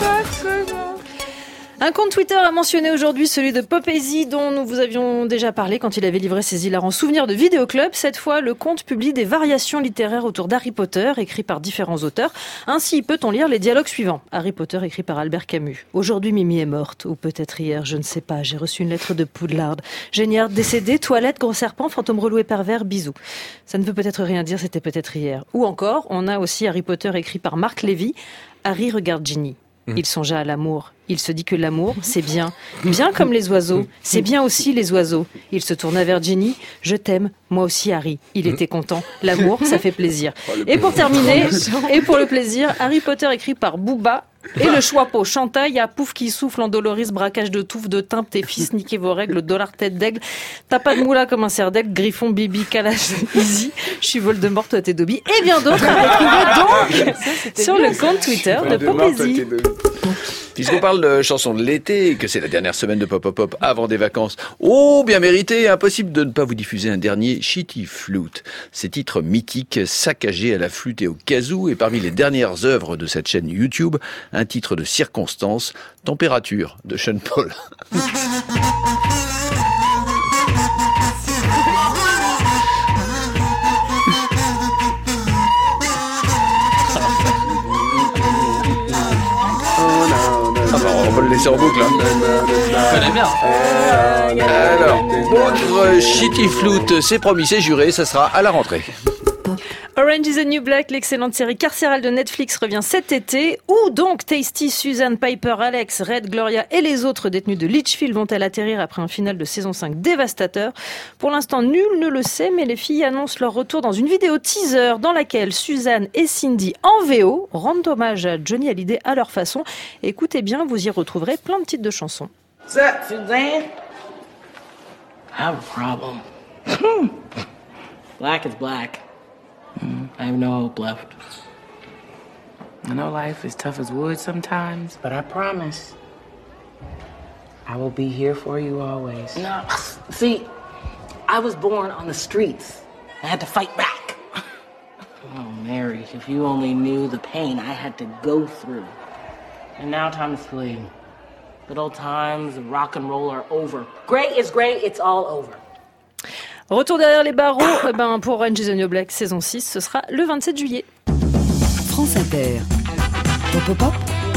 Un compte Twitter a mentionné aujourd'hui celui de Popézy dont nous vous avions déjà parlé quand il avait livré ses hilarants souvenirs de Vidéoclub. Cette fois, le compte publie des variations littéraires autour d'Harry Potter, écrits par différents auteurs. Ainsi peut-on lire les dialogues suivants. Harry Potter écrit par Albert Camus. Aujourd'hui, Mimi est morte, ou peut-être hier, je ne sais pas. J'ai reçu une lettre de Poudlard. Géniard décédé, toilette, gros serpent, fantôme relou et pervers, bisous. Ça ne veut peut-être rien dire, c'était peut-être hier. Ou encore, on a aussi Harry Potter écrit par Marc Lévy. Harry regarde Ginny. Il songea à l'amour. Il se dit que l'amour, c'est bien. Bien comme les oiseaux. C'est bien aussi les oiseaux. Il se tourna vers Ginny. Je t'aime. Moi aussi, Harry. Il était content. L'amour, ça fait plaisir. Et pour terminer, et pour le plaisir, Harry Potter écrit par Booba. Et le Chouapo chantaille à Pouf qui souffle en Doloris, braquage de touffe, de timbre, tes fils, niquez vos règles, dollar tête d'aigle, t'as pas de moula comme un cerf d'aigle, Griffon, Bibi, Kalash, Easy, je suis Voldemort, toi t'es Dobby, et bien d'autres à retrouver donc ça, sur le compte Twitter de Popézy. Puisqu'on parle de chansons de l'été, et que c'est la dernière semaine de Pop Pop Pop avant des vacances, oh, bien mérité, impossible de ne pas vous diffuser un dernier Shitty Flute. Ces titres mythiques saccagés à la flûte et au kazoo, et parmi les dernières œuvres de cette chaîne YouTube, un titre de circonstance, Température, de Sean Paul. On va le laisser en boucle. Je connais bien. Alors, autre Shitty Flute, c'est promis, c'est juré, ça sera à la rentrée. Orange is the New Black, l'excellente série carcérale de Netflix revient cet été. Où donc Tasty, Suzanne, Piper, Alex, Red, Gloria et les autres détenus de Litchfield vont-elles atterrir après un final de saison cinq dévastateur ? Pour l'instant, nul ne le sait, mais les filles annoncent leur retour dans une vidéo teaser dans laquelle Suzanne et Cindy en V O rendent hommage à Johnny Hallyday à leur façon. Écoutez bien, vous y retrouverez plein de titres de chansons. What's up, Suzanne? I have a problem. Black is black. Mm, I have no hope left. I know life is tough as wood sometimes, but I promise I will be here for you always. No, see, I was born on the streets. I had to fight back. Oh, Mary, if you only knew the pain I had to go through. And now time to sleep. Good old times of rock and roll are over. Great is great, it's all over. Retour derrière les barreaux, eh ben pour Orange is the New Black saison six, ce sera le vingt-sept juillet. France Inter. Pop Pop.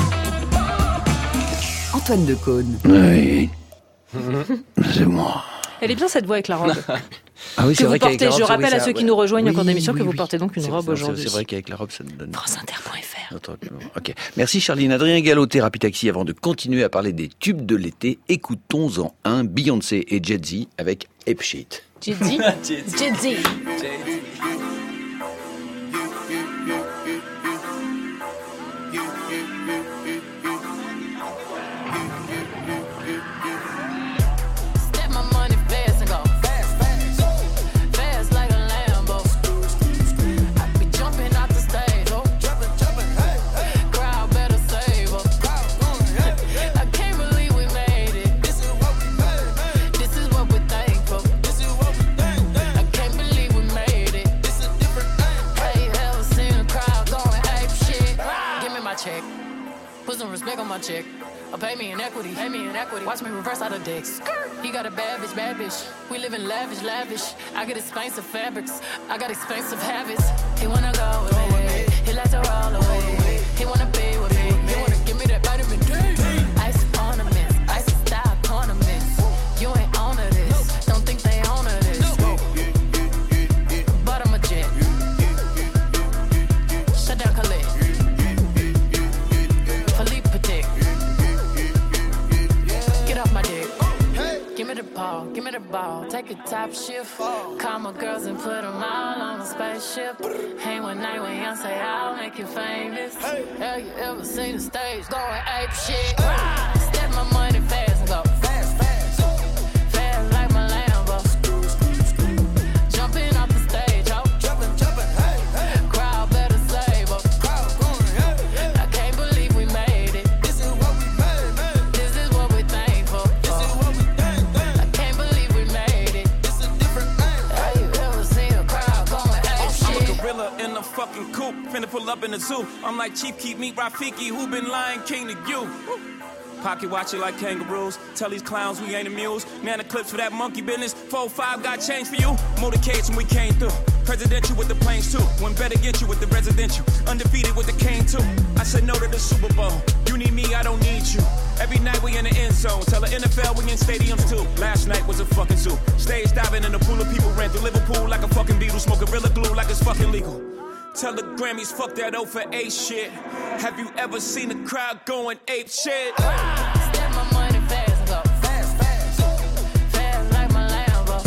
Antoine Decaune. Oui. C'est moi. Elle est bien cette voix avec la robe. Ah oui, c'est vrai qu'avec la robe, je rappelle oui, à ça, ceux ouais. qui nous rejoignent oui, en cours d'émission oui, que vous oui. portez donc une c'est, robe c'est, aujourd'hui. C'est vrai qu'avec la robe, ça nous donne... franceinter point f r. Ok. Merci Charline. Adrien Gallo, Thérapie Taxi. Avant de continuer à parler des tubes de l'été, écoutons-en un, Beyoncé et Jay-Z avec Ape Shit. Jay-Z. Jay-Z. This is what we're thankful. This is what some respect on my check. Or pay me in equity, pay me in equity. Watch me reverse out of dicks. He got a bad bitch, bad bitch. We live in lavish, lavish. I get expensive fabrics. I got expensive habits. He wanna go with me. He likes to roll away. He wanna be with me. He wanna give me that vitamin D. Ice ornaments, ice style ornaments. You ain't on to this. Don't think they own to this. But I'm a jet. Shut down Khalid. Philippe Patek. Get off my dick. Give me the ball, give me the ball. Take a top shift. Call my girls and put them all on a spaceship. Hang one night when young say I'll make you famous. Have you ever seen the stage going ape shit? Step my money fast and go fast, fast. Fast like my Lambo. Jumping off the stage, ho. Jumping, jumping, hey, hey. Crowd better save up. Crowd going, hey, hey. I can't believe we made it. This is what we made, man. This is what we thankful. This is what we thank, man. I can't believe we made it. This is a different man. Have you ever seen a crowd going ape shit? I'm a gorilla in a fucking coop, finna pull up in the zoo. I'm like Chief Keef, meet Rafiki, who been Lion King to you? Pocket watch it like kangaroos. Tell these clowns we ain't amused. Man, the clips for that monkey business. four five got change for you. Motorcades when we came through. Presidential with the planes too. One better get you with the residential. Undefeated with the cane too. I said no to the Super Bowl. You need me, I don't need you. Every night we in the end zone. Tell the N F L we in stadiums too. Last night was a fucking zoo. Stage diving in a pool of people. Ran through Liverpool like a fucking beetle. Smoke Gorilla Glue like it's fucking legal. Tell the Grammys, fuck that O for eight shit. Have you ever seen the crowd going ape shit? Step my money fast and go fast, fast. Fast like my Lambo.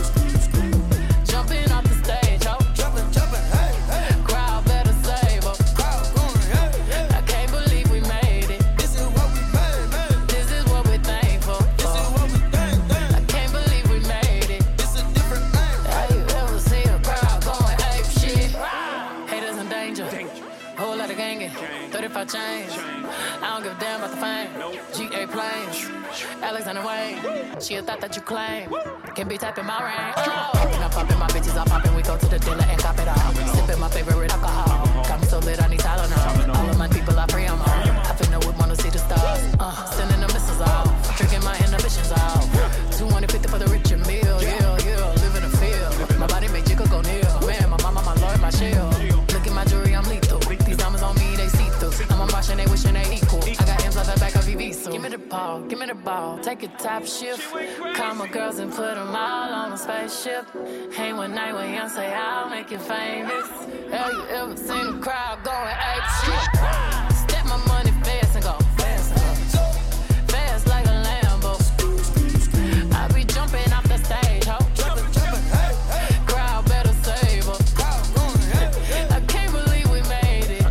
Jumping off the stage, ho. Jumping, jumping, hey, hey. Crowd better save up. Crowd going, hey, hey. I can't believe we made it. This is what we made, man. This is what we thankful. This is what we thank, man. I can't believe we made it. This is a different man. Have you ever seen a crowd going ape shit? Haters in danger. Whole lot of gangin'. thirty-five chains. I don't give a damn about the fame. G A planes. Alexander Wayne. She a thought that you claim. Can be typing my rain. Oh. And I'm popping my bitches, I'm popping. We go to the dealer and cop it all. Sipping my favorite alcohol. Got me so lit, I need Tylenol. All of my people I free, I'm on. I finna whip, wanna see the stars. Uh, sending the missiles off. Drinking my inhibitions off. two hundred fifty for the rich and meal. Yeah, yeah. Live in the field. My body make jiggle go near. Man, my mama, my lord, my shield. Look at my jewelry, I'm lethal. These diamonds on me, they see through. I'm on watching, they wishing they equal. I got M's on the back of V V, so give me the ball, give me the ball. Take a top shift. Call my girls and put them all on a spaceship. Hang one night when young say I'll make you famous. Have you ever seen a crowd going ape shit? Step my money fast and go fast and go. Fast like a Lambo. I be jumping off the stage, ho. Jumping, jumping, hey, hey. Crowd better save up. I can't believe we made it.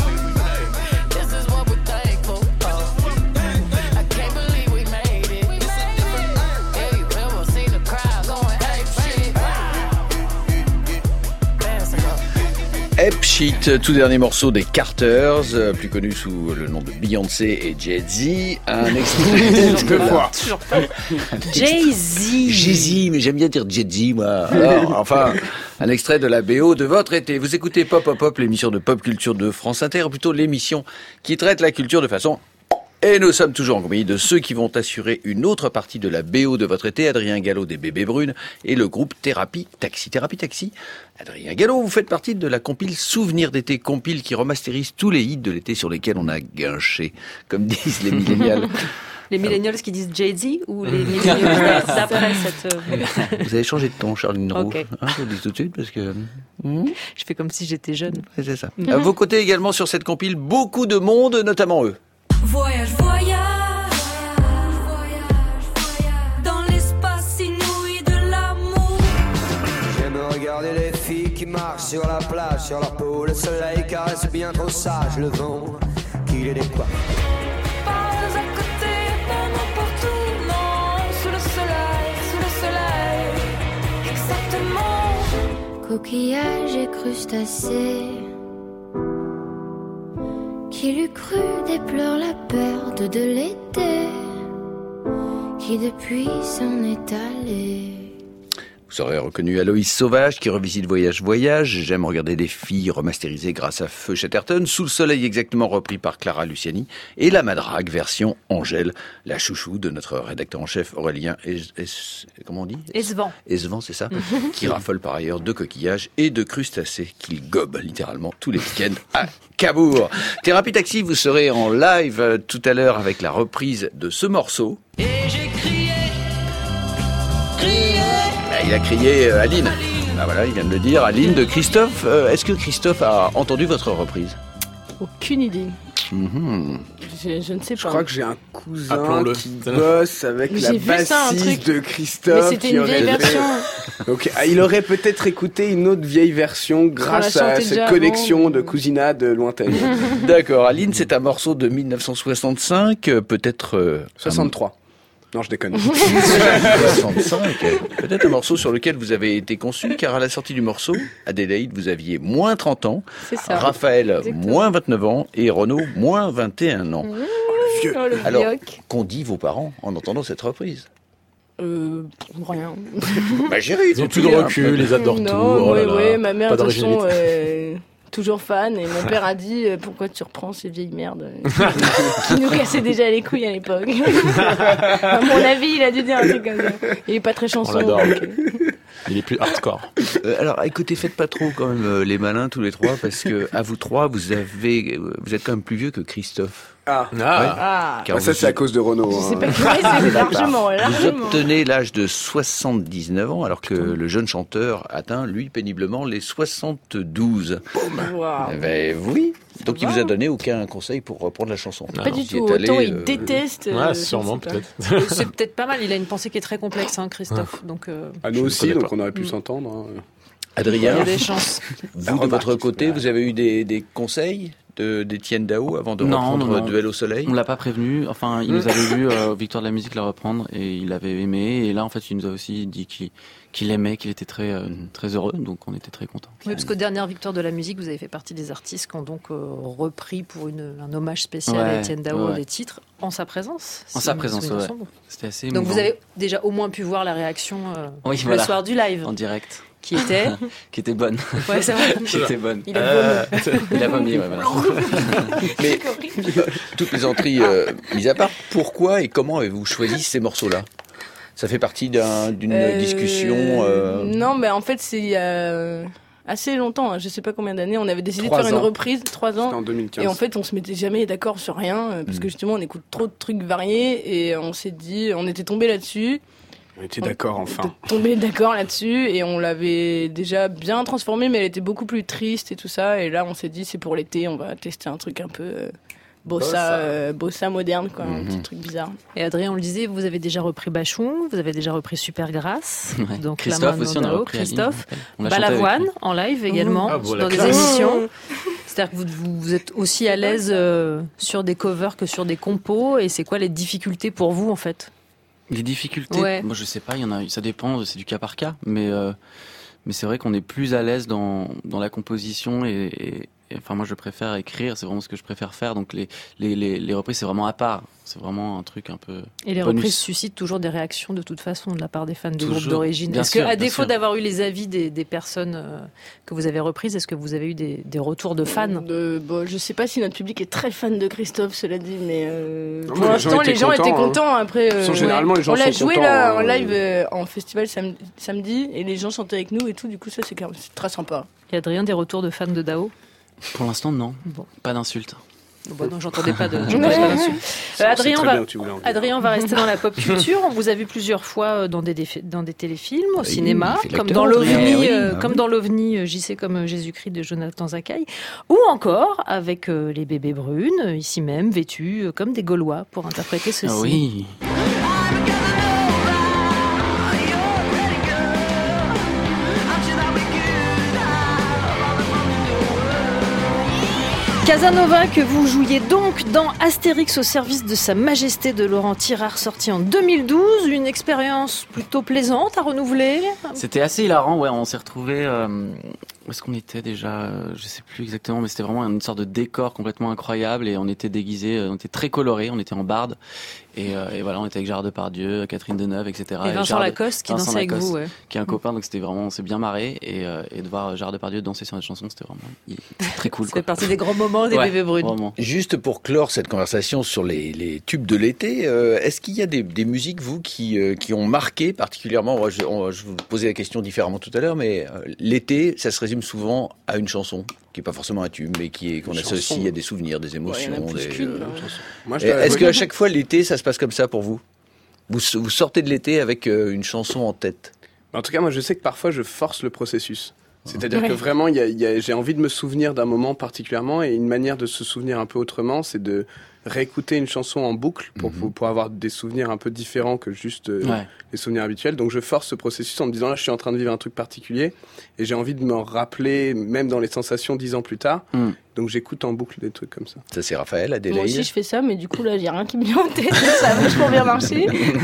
This is what we're thankful for. I can't believe we made it. Have you ever seen a crowd going ape shit? Fast and go. Ape Shit, tout dernier morceau des Carters, euh, plus connu sous le nom de Beyoncé et Jay-Z. Un extrait. Deux fois. Jay-Z. Jay-Z, mais j'aime bien dire Jay-Z, moi. Alors, enfin, un extrait de la B O de votre été. Vous écoutez Pop Pop Pop, l'émission de pop culture de France Inter, ou plutôt l'émission qui traite la culture de façon... Et nous sommes toujours en compagnie de ceux qui vont assurer une autre partie de la B O de votre été, Adrien Gallo des Bébés Brunes et le groupe Thérapie Taxi. Thérapie Taxi, Adrien Gallo, vous faites partie de la compile Souvenirs d'été, compile qui remasterise tous les hits de l'été sur lesquels on a guinché, comme disent les millénials. Les millennials qui disent Jay-Z ou les millennials d'après cette... Vous avez changé de ton, Charline Roux. Okay. Hein, je vous le dis tout de suite parce que... Mmh. Je fais comme si j'étais jeune. Ouais, c'est ça. Mmh. À vos côtés également sur cette compile, beaucoup de monde, notamment eux. Voyage, voyage, voyage, voyage, dans l'espace inouï de l'amour. J'aime regarder les filles qui marchent sur la plage, sur leur peau, le soleil caresse bien trop sage, le vent qui les décoiffe. Pas à côté, pas n'importe où, non, sous le soleil, sous le soleil, exactement. Coquillages et crustacés. Qui l'eût cru déplore la perte de l'été, qui depuis s'en est allé. Vous aurez reconnu Aloïs Sauvage qui revisite Voyage Voyage. J'aime regarder des filles remasterisées grâce à Feu Chatterton. Sous le soleil exactement repris par Clara Luciani. Et La Madrague version Angèle, la chouchou de notre rédacteur en chef Aurélien es, es, comment on dit Esvan. Esvan, c'est ça. Qui raffole par ailleurs de coquillages et de crustacés qu'il gobe littéralement tous les week-ends à Cabourg. Thérapie Taxi, vous serez en live tout à l'heure avec la reprise de ce morceau. Et j'ai crié, crié. Il a crié euh, Aline. Ah voilà, il vient de le dire. Aline de Christophe. Euh, est-ce que Christophe a entendu votre reprise? Aucune idée. Mmh. Je, je ne sais pas. Je crois que j'ai un cousin Appelons-le. qui bosse avec Mais la j'ai vu ça, un bassiste truc. de Christophe. Mais c'était une vieille aurait- version. Donc ah, il aurait peut-être écouté une autre vieille version grâce l'a à chanté cette déjà connexion avant, de mais- cousinade lointaine. D'accord, Aline, c'est un morceau de mille neuf cent soixante-cinq, euh, peut-être... euh, soixante-trois. Non, je déconne. soixante-cinq, peut-être un morceau sur lequel vous avez été conçu, car à la sortie du morceau, Adélaïde, vous aviez moins trente ans, C'est ça. Raphaël, Exactement. moins vingt-neuf ans, et Renaud, moins vingt et un ans. Mmh. Oh, le Alors, vioc. qu'ont dit vos parents en entendant cette reprise? Euh, rien. Bah, j'ai ri, Ils ont plus de recul, les adorent tout. Non, Oh là ouais, là, ouais, ma mère, pas de toute façon, d'originalité. euh, toujours fan. Et mon père a dit euh, pourquoi tu reprends ces vieilles merdes euh, qui nous cassaient déjà les couilles à l'époque. À mon avis, il a dû dire un truc comme ça. Il est pas très chanson. On l'adore. donc, euh, Il est plus hardcore. Euh, alors, écoutez, faites pas trop quand même euh, les malins tous les trois, parce que à vous trois, vous avez, euh, vous êtes quand même plus vieux que Christophe. Ah, Ah. Car Ah, ça vous- c'est à cause de Renaud. Je hein. sais pas qui c'est largement, Vous largement. obtenez l'âge de soixante-dix-neuf ans, alors que le jeune chanteur atteint, lui, péniblement les soixante-douze. Waouh. Eh ben oui. Donc il va. vous a donné aucun conseil pour reprendre la chanson. Pas du Il tout. est allé, Autant il euh, déteste. euh, Ouais, je sûrement, sais pas. peut-être. C'est peut-être pas mal. Il a une pensée qui est très complexe, hein, Christophe. Donc, euh, À Je nous ne aussi, connais donc pas. on aurait pu s'entendre. hein. il Adrien, y a des chances. vous de votre côté, vous avez eu des, des conseils de- d'Étienne Dao avant de Non, reprendre non, non. Duel au soleil? On l'a pas prévenu. Enfin, il nous avait vu euh, Victoire de la musique la reprendre et il avait aimé. Et là, en fait, il nous a aussi dit qu'il qu'il aimait, qu'il était très euh, très heureux. Donc, on était très contents. Oui, parce qu'aux dernières victoires de la musique, vous avez fait partie des artistes qui ont donc euh, repris pour une, un hommage spécial à Ouais, Étienne Dao ouais, ouais. des titres en sa présence. En si sa mes présence, souvenirs ouais. sont bons. C'était assez Donc émouvant. vous avez déjà au moins pu voir la réaction euh, Oui, le voilà. soir du live, En direct. qui était. Qui était bonne. Ouais, c'est vrai. Qui était bonne. Il a Euh, Il a vomi, ouais, voilà. Mais euh, toutes les entrées euh, mises à part, pourquoi et comment avez-vous choisi ces morceaux-là? Ça fait partie d'un- d'une Euh, discussion. euh, Non, mais en fait, c'est il y a assez longtemps, hein, je sais pas combien d'années, on avait décidé Trois de faire une ans. reprise, trois C'était ans. en deux mille quinze. Et en fait, on se mettait jamais d'accord sur rien, euh, parce que justement, on écoute trop de trucs variés, et on s'est dit, on était tombé là-dessus. On était d'accord enfin. Tombé d'accord là-dessus, et on l'avait déjà bien transformée, mais elle était beaucoup plus triste et tout ça. Et là, on s'est dit, c'est pour l'été, on va tester un truc un peu euh, bossa, Bossa. euh, bossa moderne, quoi, un Mhm. petit truc bizarre. Et Adrien, on le disait, vous avez déjà repris Bachung, vous avez déjà repris Supergrass, Ouais. donc Christophe Lama aussi, on a Nondao, repris. Aline, Christophe, je me rappelle. On l'a chanté avec Balavoine lui. en live également, Ah, bon, la dans des classe. émissions. C'est-à-dire que vous, vous, vous êtes aussi à l'aise euh, sur des covers que sur des compos, et c'est quoi les difficultés pour vous en fait? Les difficultés, Ouais. moi je sais pas, il y en a, ça dépend, c'est du cas par cas, mais euh, mais c'est vrai qu'on est plus à l'aise dans dans la composition et, et, et enfin moi je préfère écrire, c'est vraiment ce que je préfère faire, donc les les les, les reprises c'est vraiment à part, c'est vraiment un truc un peu. Et les bonus. reprises suscitent toujours des réactions de toute façon de la part des fans du groupe Toujours. d'origine. Bien Est-ce sûr, que, à bien défaut sûr. d'avoir eu les avis des, des personnes euh, que vous avez reprises, est-ce que vous avez eu des, des retours de fans? De, bon, je sais pas si notre public est très fan de Christophe, cela dit, mais euh, Non, pour mais les gens l'instant, les étaient gens contents, étaient hein. contents. Après, De toute façon, généralement, les gens on l'a sont joué contents, là hein. en live euh, en festival sam- samedi, et les gens chantaient avec nous et tout. Du coup, ça c'est quand même- c'est très sympa. Et Adrien, des retours de fans de Dao? Pour l'instant non, Bon. pas d'insultes. Bon, non, j'entendais pas de. j'entendais pas d'insultes. Euh, C'est Adrien, très va, bien où tu voulais en venir. Adrien, on va rester dans la pop culture. On vous a vu plusieurs fois euh, dans des, défi- dans des téléfilms, au Oui, cinéma, il fait comme l'acteur, dans l'OVNI, Adrien. Oui, euh, ah comme oui. dans l'OVNI, euh, J C comme euh, Jésus-Christ de Jonathan Zakaï, ou encore avec euh, les bébés brunes, euh, ici même, vêtus euh, comme des Gaulois pour interpréter ceci. Ah oui. Casanova, que vous jouiez donc dans Astérix au service de Sa Majesté de Laurent Tirard, sorti en deux mille douze. Une expérience plutôt plaisante à renouveler. C'était assez hilarant, ouais. On s'est retrouvés, euh, Où est-ce qu'on était déjà? Je sais plus exactement, mais c'était vraiment une sorte de décor complètement incroyable et on était déguisés, on était très colorés, on était en barde et, euh, et voilà, on était avec Gérard Depardieu, Catherine Deneuve, et cetera. Et Vincent Gérard Lacoste qui Vincent dansait avec Lacoste, vous, ouais. qui est un copain, donc c'était vraiment, on s'est bien marré et, euh, et de voir Gérard Depardieu danser sur notre chanson, c'était vraiment il était très cool. Ça fait partie des grands moments des ouais, bébés brunes. Vraiment. Juste pour clore cette conversation sur les, les tubes de l'été, euh, est-ce qu'il y a des, des musiques, vous, qui, euh, qui ont marqué particulièrement, je, on, je vous posais la question différemment tout à l'heure, mais euh, l'été, ça se résume souvent à une chanson, qui n'est pas forcément un tube, mais qui est, qu'on associe à des souvenirs, des émotions. Ouais, des, euh... Moi, est-ce qu'à chaque fois, l'été, ça se passe comme ça pour vous? vous, vous sortez de l'été avec euh, une chanson en tête? En tout cas, moi, je sais que parfois, je force le processus. C'est-à-dire ouais. que vraiment, y a, y a, j'ai envie de me souvenir d'un moment particulièrement, et une manière de se souvenir un peu autrement, c'est de réécouter une chanson en boucle pour, mm-hmm. pour, pour avoir des souvenirs un peu différents que juste euh, ouais. les souvenirs habituels. Donc je force ce processus en me disant là, je suis en train de vivre un truc particulier, et j'ai envie de me rappeler, même dans les sensations dix ans plus tard. Mm. Donc j'écoute en boucle des trucs comme ça. Ça c'est Raphaël, Adélaïde. Moi aussi je fais ça, mais du coup là il n'y a rien qui me vient en tête. Ça a vachement bien marché.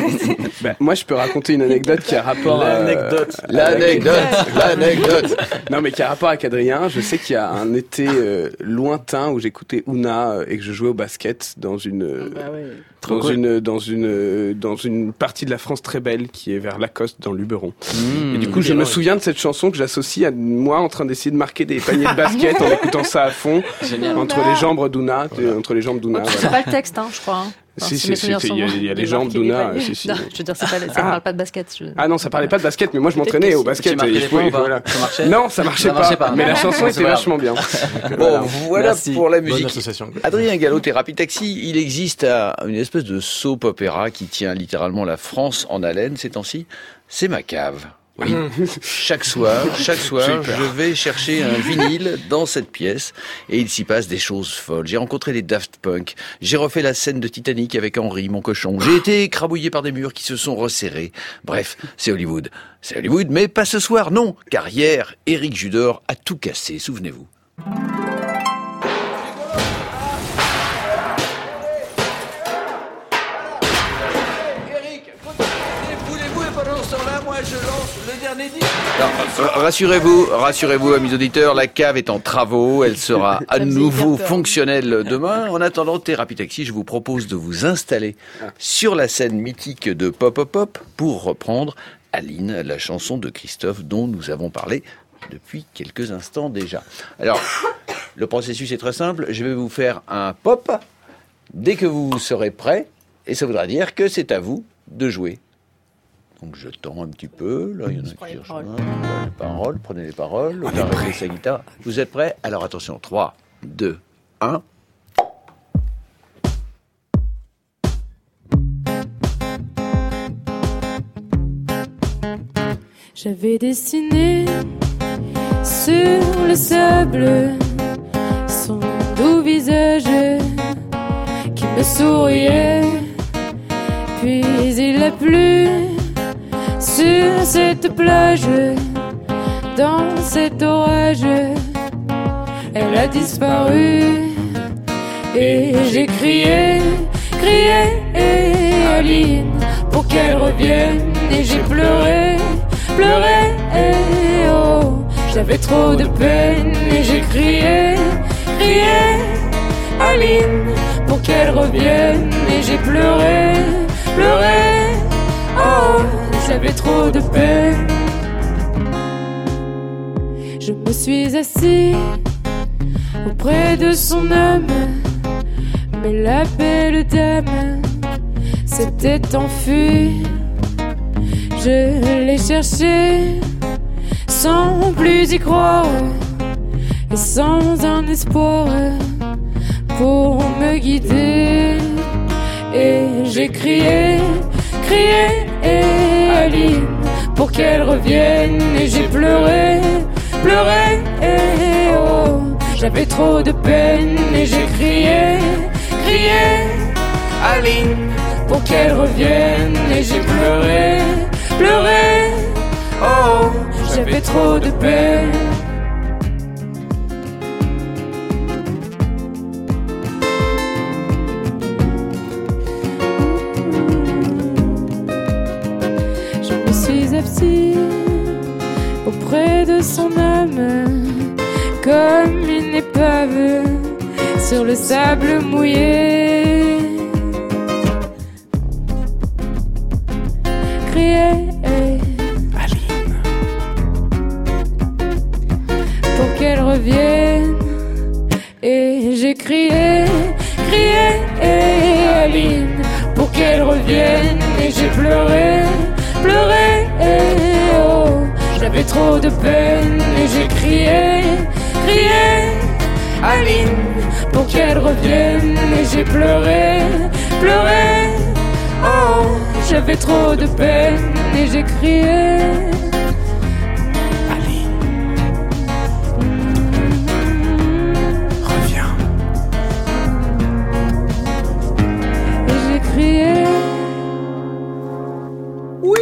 Bah, moi je peux raconter une anecdote qui a rapport l'anecdote. à... L'anecdote. L'anecdote. Non mais qui a rapport avec Adrien. Je sais qu'il y a un été euh, lointain où j'écoutais Ouna euh, et que je jouais au basket dans une, euh, bah ouais. dans, cool. une dans une euh, dans une partie de la France très belle qui est vers Lacoste dans Luberon. Mmh, et du coup je me souviens de cette chanson que j'associe à moi en train d'essayer de marquer des paniers de basket en écoutant ça à fond. Génial. Entre les jambes d'Ouna, voilà. entre les jambes d'Ouna. Oh, voilà. C'est pas le texte, hein, je crois. Hein. Enfin, si, si, si, il y a, y a les jambes d'Ouna. Si, si. Non, je veux dire, ça ah. parle pas de basket. Je... Ah non, ça parlait pas de basket, mais moi je m'entraînais au basket. Et je pouvais, voilà. Ça marchait? Non, ça marchait, ça marchait pas, pas. Mais la chanson était vachement bien. Bon, voilà Merci. Pour la musique. Adrien Gallo, Thérapie Taxi, il existe une espèce de soap opéra qui tient littéralement la France en haleine ces temps-ci. C'est Ma Cave. Oui. Chaque soir, chaque soir, je vais chercher un vinyle dans cette pièce et il s'y passe des choses folles. J'ai rencontré des Daft Punk, j'ai refait la scène de Titanic avec Henri, mon cochon. J'ai été écrabouillé par des murs qui se sont resserrés. Bref, c'est Hollywood. C'est Hollywood, mais pas ce soir, non. Car hier, Éric Judor a tout cassé, souvenez-vous. Alors, rassurez-vous, rassurez-vous, amis auditeurs, la cave est en travaux, elle sera à nouveau fonctionnelle demain. En attendant, Thérapie Taxi, je vous propose de vous installer sur la scène mythique de Pop Pop Pop pour reprendre Aline, la chanson de Christophe dont nous avons parlé depuis quelques instants déjà. Alors, le processus est très simple, je vais vous faire un pop dès que vous serez prêts, et ça voudra dire que c'est à vous de jouer. Donc je tends un petit peu, là il y en a qui rejoignent, les paroles, prenez les paroles, on va régler sa guitare. Vous êtes prêts? Alors attention, trois, deux, un. J'avais dessiné sur le sable son doux visage qui me souriait, puis il a plu sur cette plage, dans cet orage, elle a disparu et j'ai crié, crié Aline pour qu'elle revienne et j'ai pleuré, pleuré oh, j'avais trop de peine et j'ai crié, crié Aline pour qu'elle revienne et j'ai pleuré, pleuré oh, j'avais trop de peine. Je me suis assis auprès de son âme, mais la belle dame s'était enfuie. Je l'ai cherchée sans plus y croire et sans un espoir pour me guider. Et j'ai crié, crié Aline pour qu'elle revienne et j'ai pleuré, pleuré oh, j'avais trop de peine et j'ai crié, crié Aline pour qu'elle revienne et j'ai pleuré, pleuré oh, j'avais trop de peine. Auprès de son âme, sur le sable mouillé. Crier Aline pour qu'elle revienne. Et j'ai crié, crié Aline pour qu'elle revienne. Et j'ai pleuré, pleuré, oh, j'avais trop de peine. Et j'ai crié, crié Aline pour qu'elle revienne. Et j'ai pleuré, pleuré, oh, j'avais trop de peine. Et j'ai crié Aline, reviens. Et j'ai crié oui.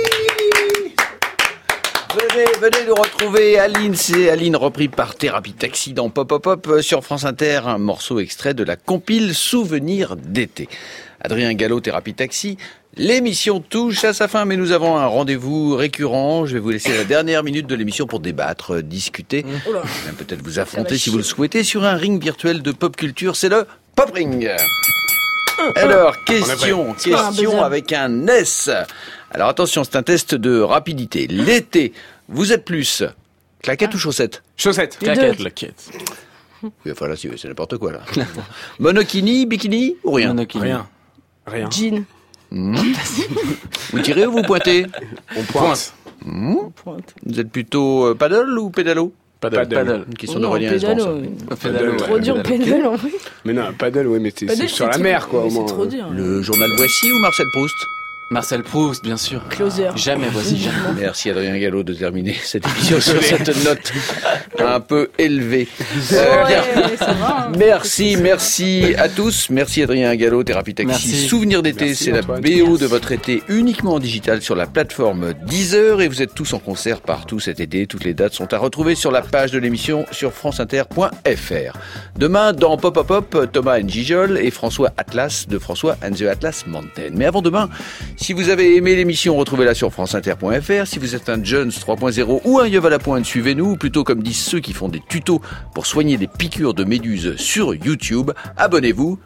Venez, venez nous retrouver Aline, c'est Aline repris par Thérapie Taxi dans Pop Pop Pop sur France Inter, un morceau extrait de la compile Souvenirs d'été. Adrien Gallo, Thérapie Taxi, l'émission touche à sa fin, mais nous avons un rendez-vous récurrent. Je vais vous laisser la dernière minute de l'émission pour débattre, discuter, même peut-être vous affronter si vous le souhaitez sur un ring virtuel de pop culture, c'est le Pop Ring. Alors, question, question avec un S. Alors attention, c'est un test de rapidité. L'été, vous êtes plus claquette ah. ou chaussette? Chaussette. Claquette. Claquette. Enfin là, c'est n'importe quoi là. Monokini, bikini ou rien? Monokini. Rien. Rien. Jean. Mmh. Vous tirez ou vous pointez? On pointe. Mmh. On pointe. Vous êtes plutôt euh, paddle ou pédalo? Paddle. Paddle. Une question oh d'Aurélien Pédalo. Pédalo. Trop dur, pédalo. Oui. Mais non, paddle, ouais, mais c'est, c'est sur la mer, quoi, au moins. C'est trop dur. Le journal Voici ou Marcel Proust? Marcel Proust, bien sûr. Closer. Jamais, voici, jamais. Merci Adrien Gallo de terminer cette émission sur cette note un peu élevée. Euh, ouais, ça va, hein. Merci, merci à tous. Merci Adrien Gallo, Thérapie Taxi. Merci. Souvenir d'été, merci, c'est Antoine. La B O merci. De votre été uniquement en digital sur la plateforme Deezer et vous êtes tous en concert partout cet été. Toutes les dates sont à retrouver sur la page de l'émission sur franceinter point f r. Demain, dans Pop Pop Pop, Thomas Njijol et François Atlas de François and the Atlas Mountain. Mais avant demain, si vous avez aimé l'émission, retrouvez-la sur franceinter point f r. Si vous êtes un Jones trois point zéro ou un Yves à la pointe, suivez-nous. Ou plutôt, comme disent ceux qui font des tutos pour soigner des piqûres de méduses sur YouTube, abonnez-vous.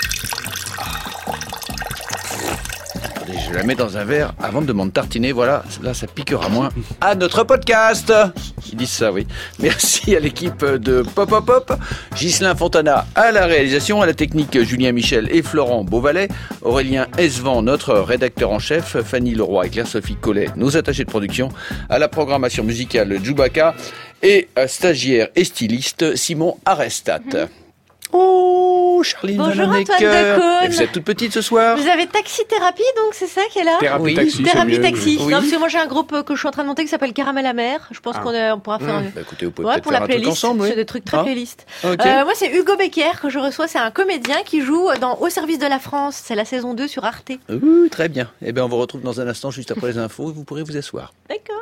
Attendez, je la mets dans un verre avant de m'en tartiner. Voilà, là, ça piquera moins. À notre podcast. Ils disent ça, oui. Merci à l'équipe de Pop Pop Pop. Ghislain Fontana à la réalisation, à la technique Julien Michel et Florent Beauvalet, Aurélien Esvan, notre rédacteur en chef, Fanny Leroy et Claire-Sophie Collet, nos attachés de production, à la programmation musicale Djoubaka et stagiaire et styliste Simon Arestat. Mmh. Oh, Charline Vanhoenacker. Et vous êtes toute petite ce soir. Vous avez Taxi Thérapie, donc c'est ça qui est là? Thérapie oui. Taxi. Thérapie mieux, Taxi. oui. Non, parce que moi j'ai un groupe que je suis en train de monter qui s'appelle Caramel Amer. Je pense ah. qu'on est, on pourra faire. Mmh. Bah, écoutez, vous pouvez ouais, peut-être pour faire la un playlist. truc ensemble. Oui. C'est des trucs très ah. playlist. Okay. Euh, moi c'est Hugo Becker que je reçois. C'est un comédien qui joue dans Au service de la France. C'est la saison deux sur Arte. Ouh, très bien. Eh bien, on vous retrouve dans un instant juste après les infos. Vous pourrez vous asseoir. D'accord.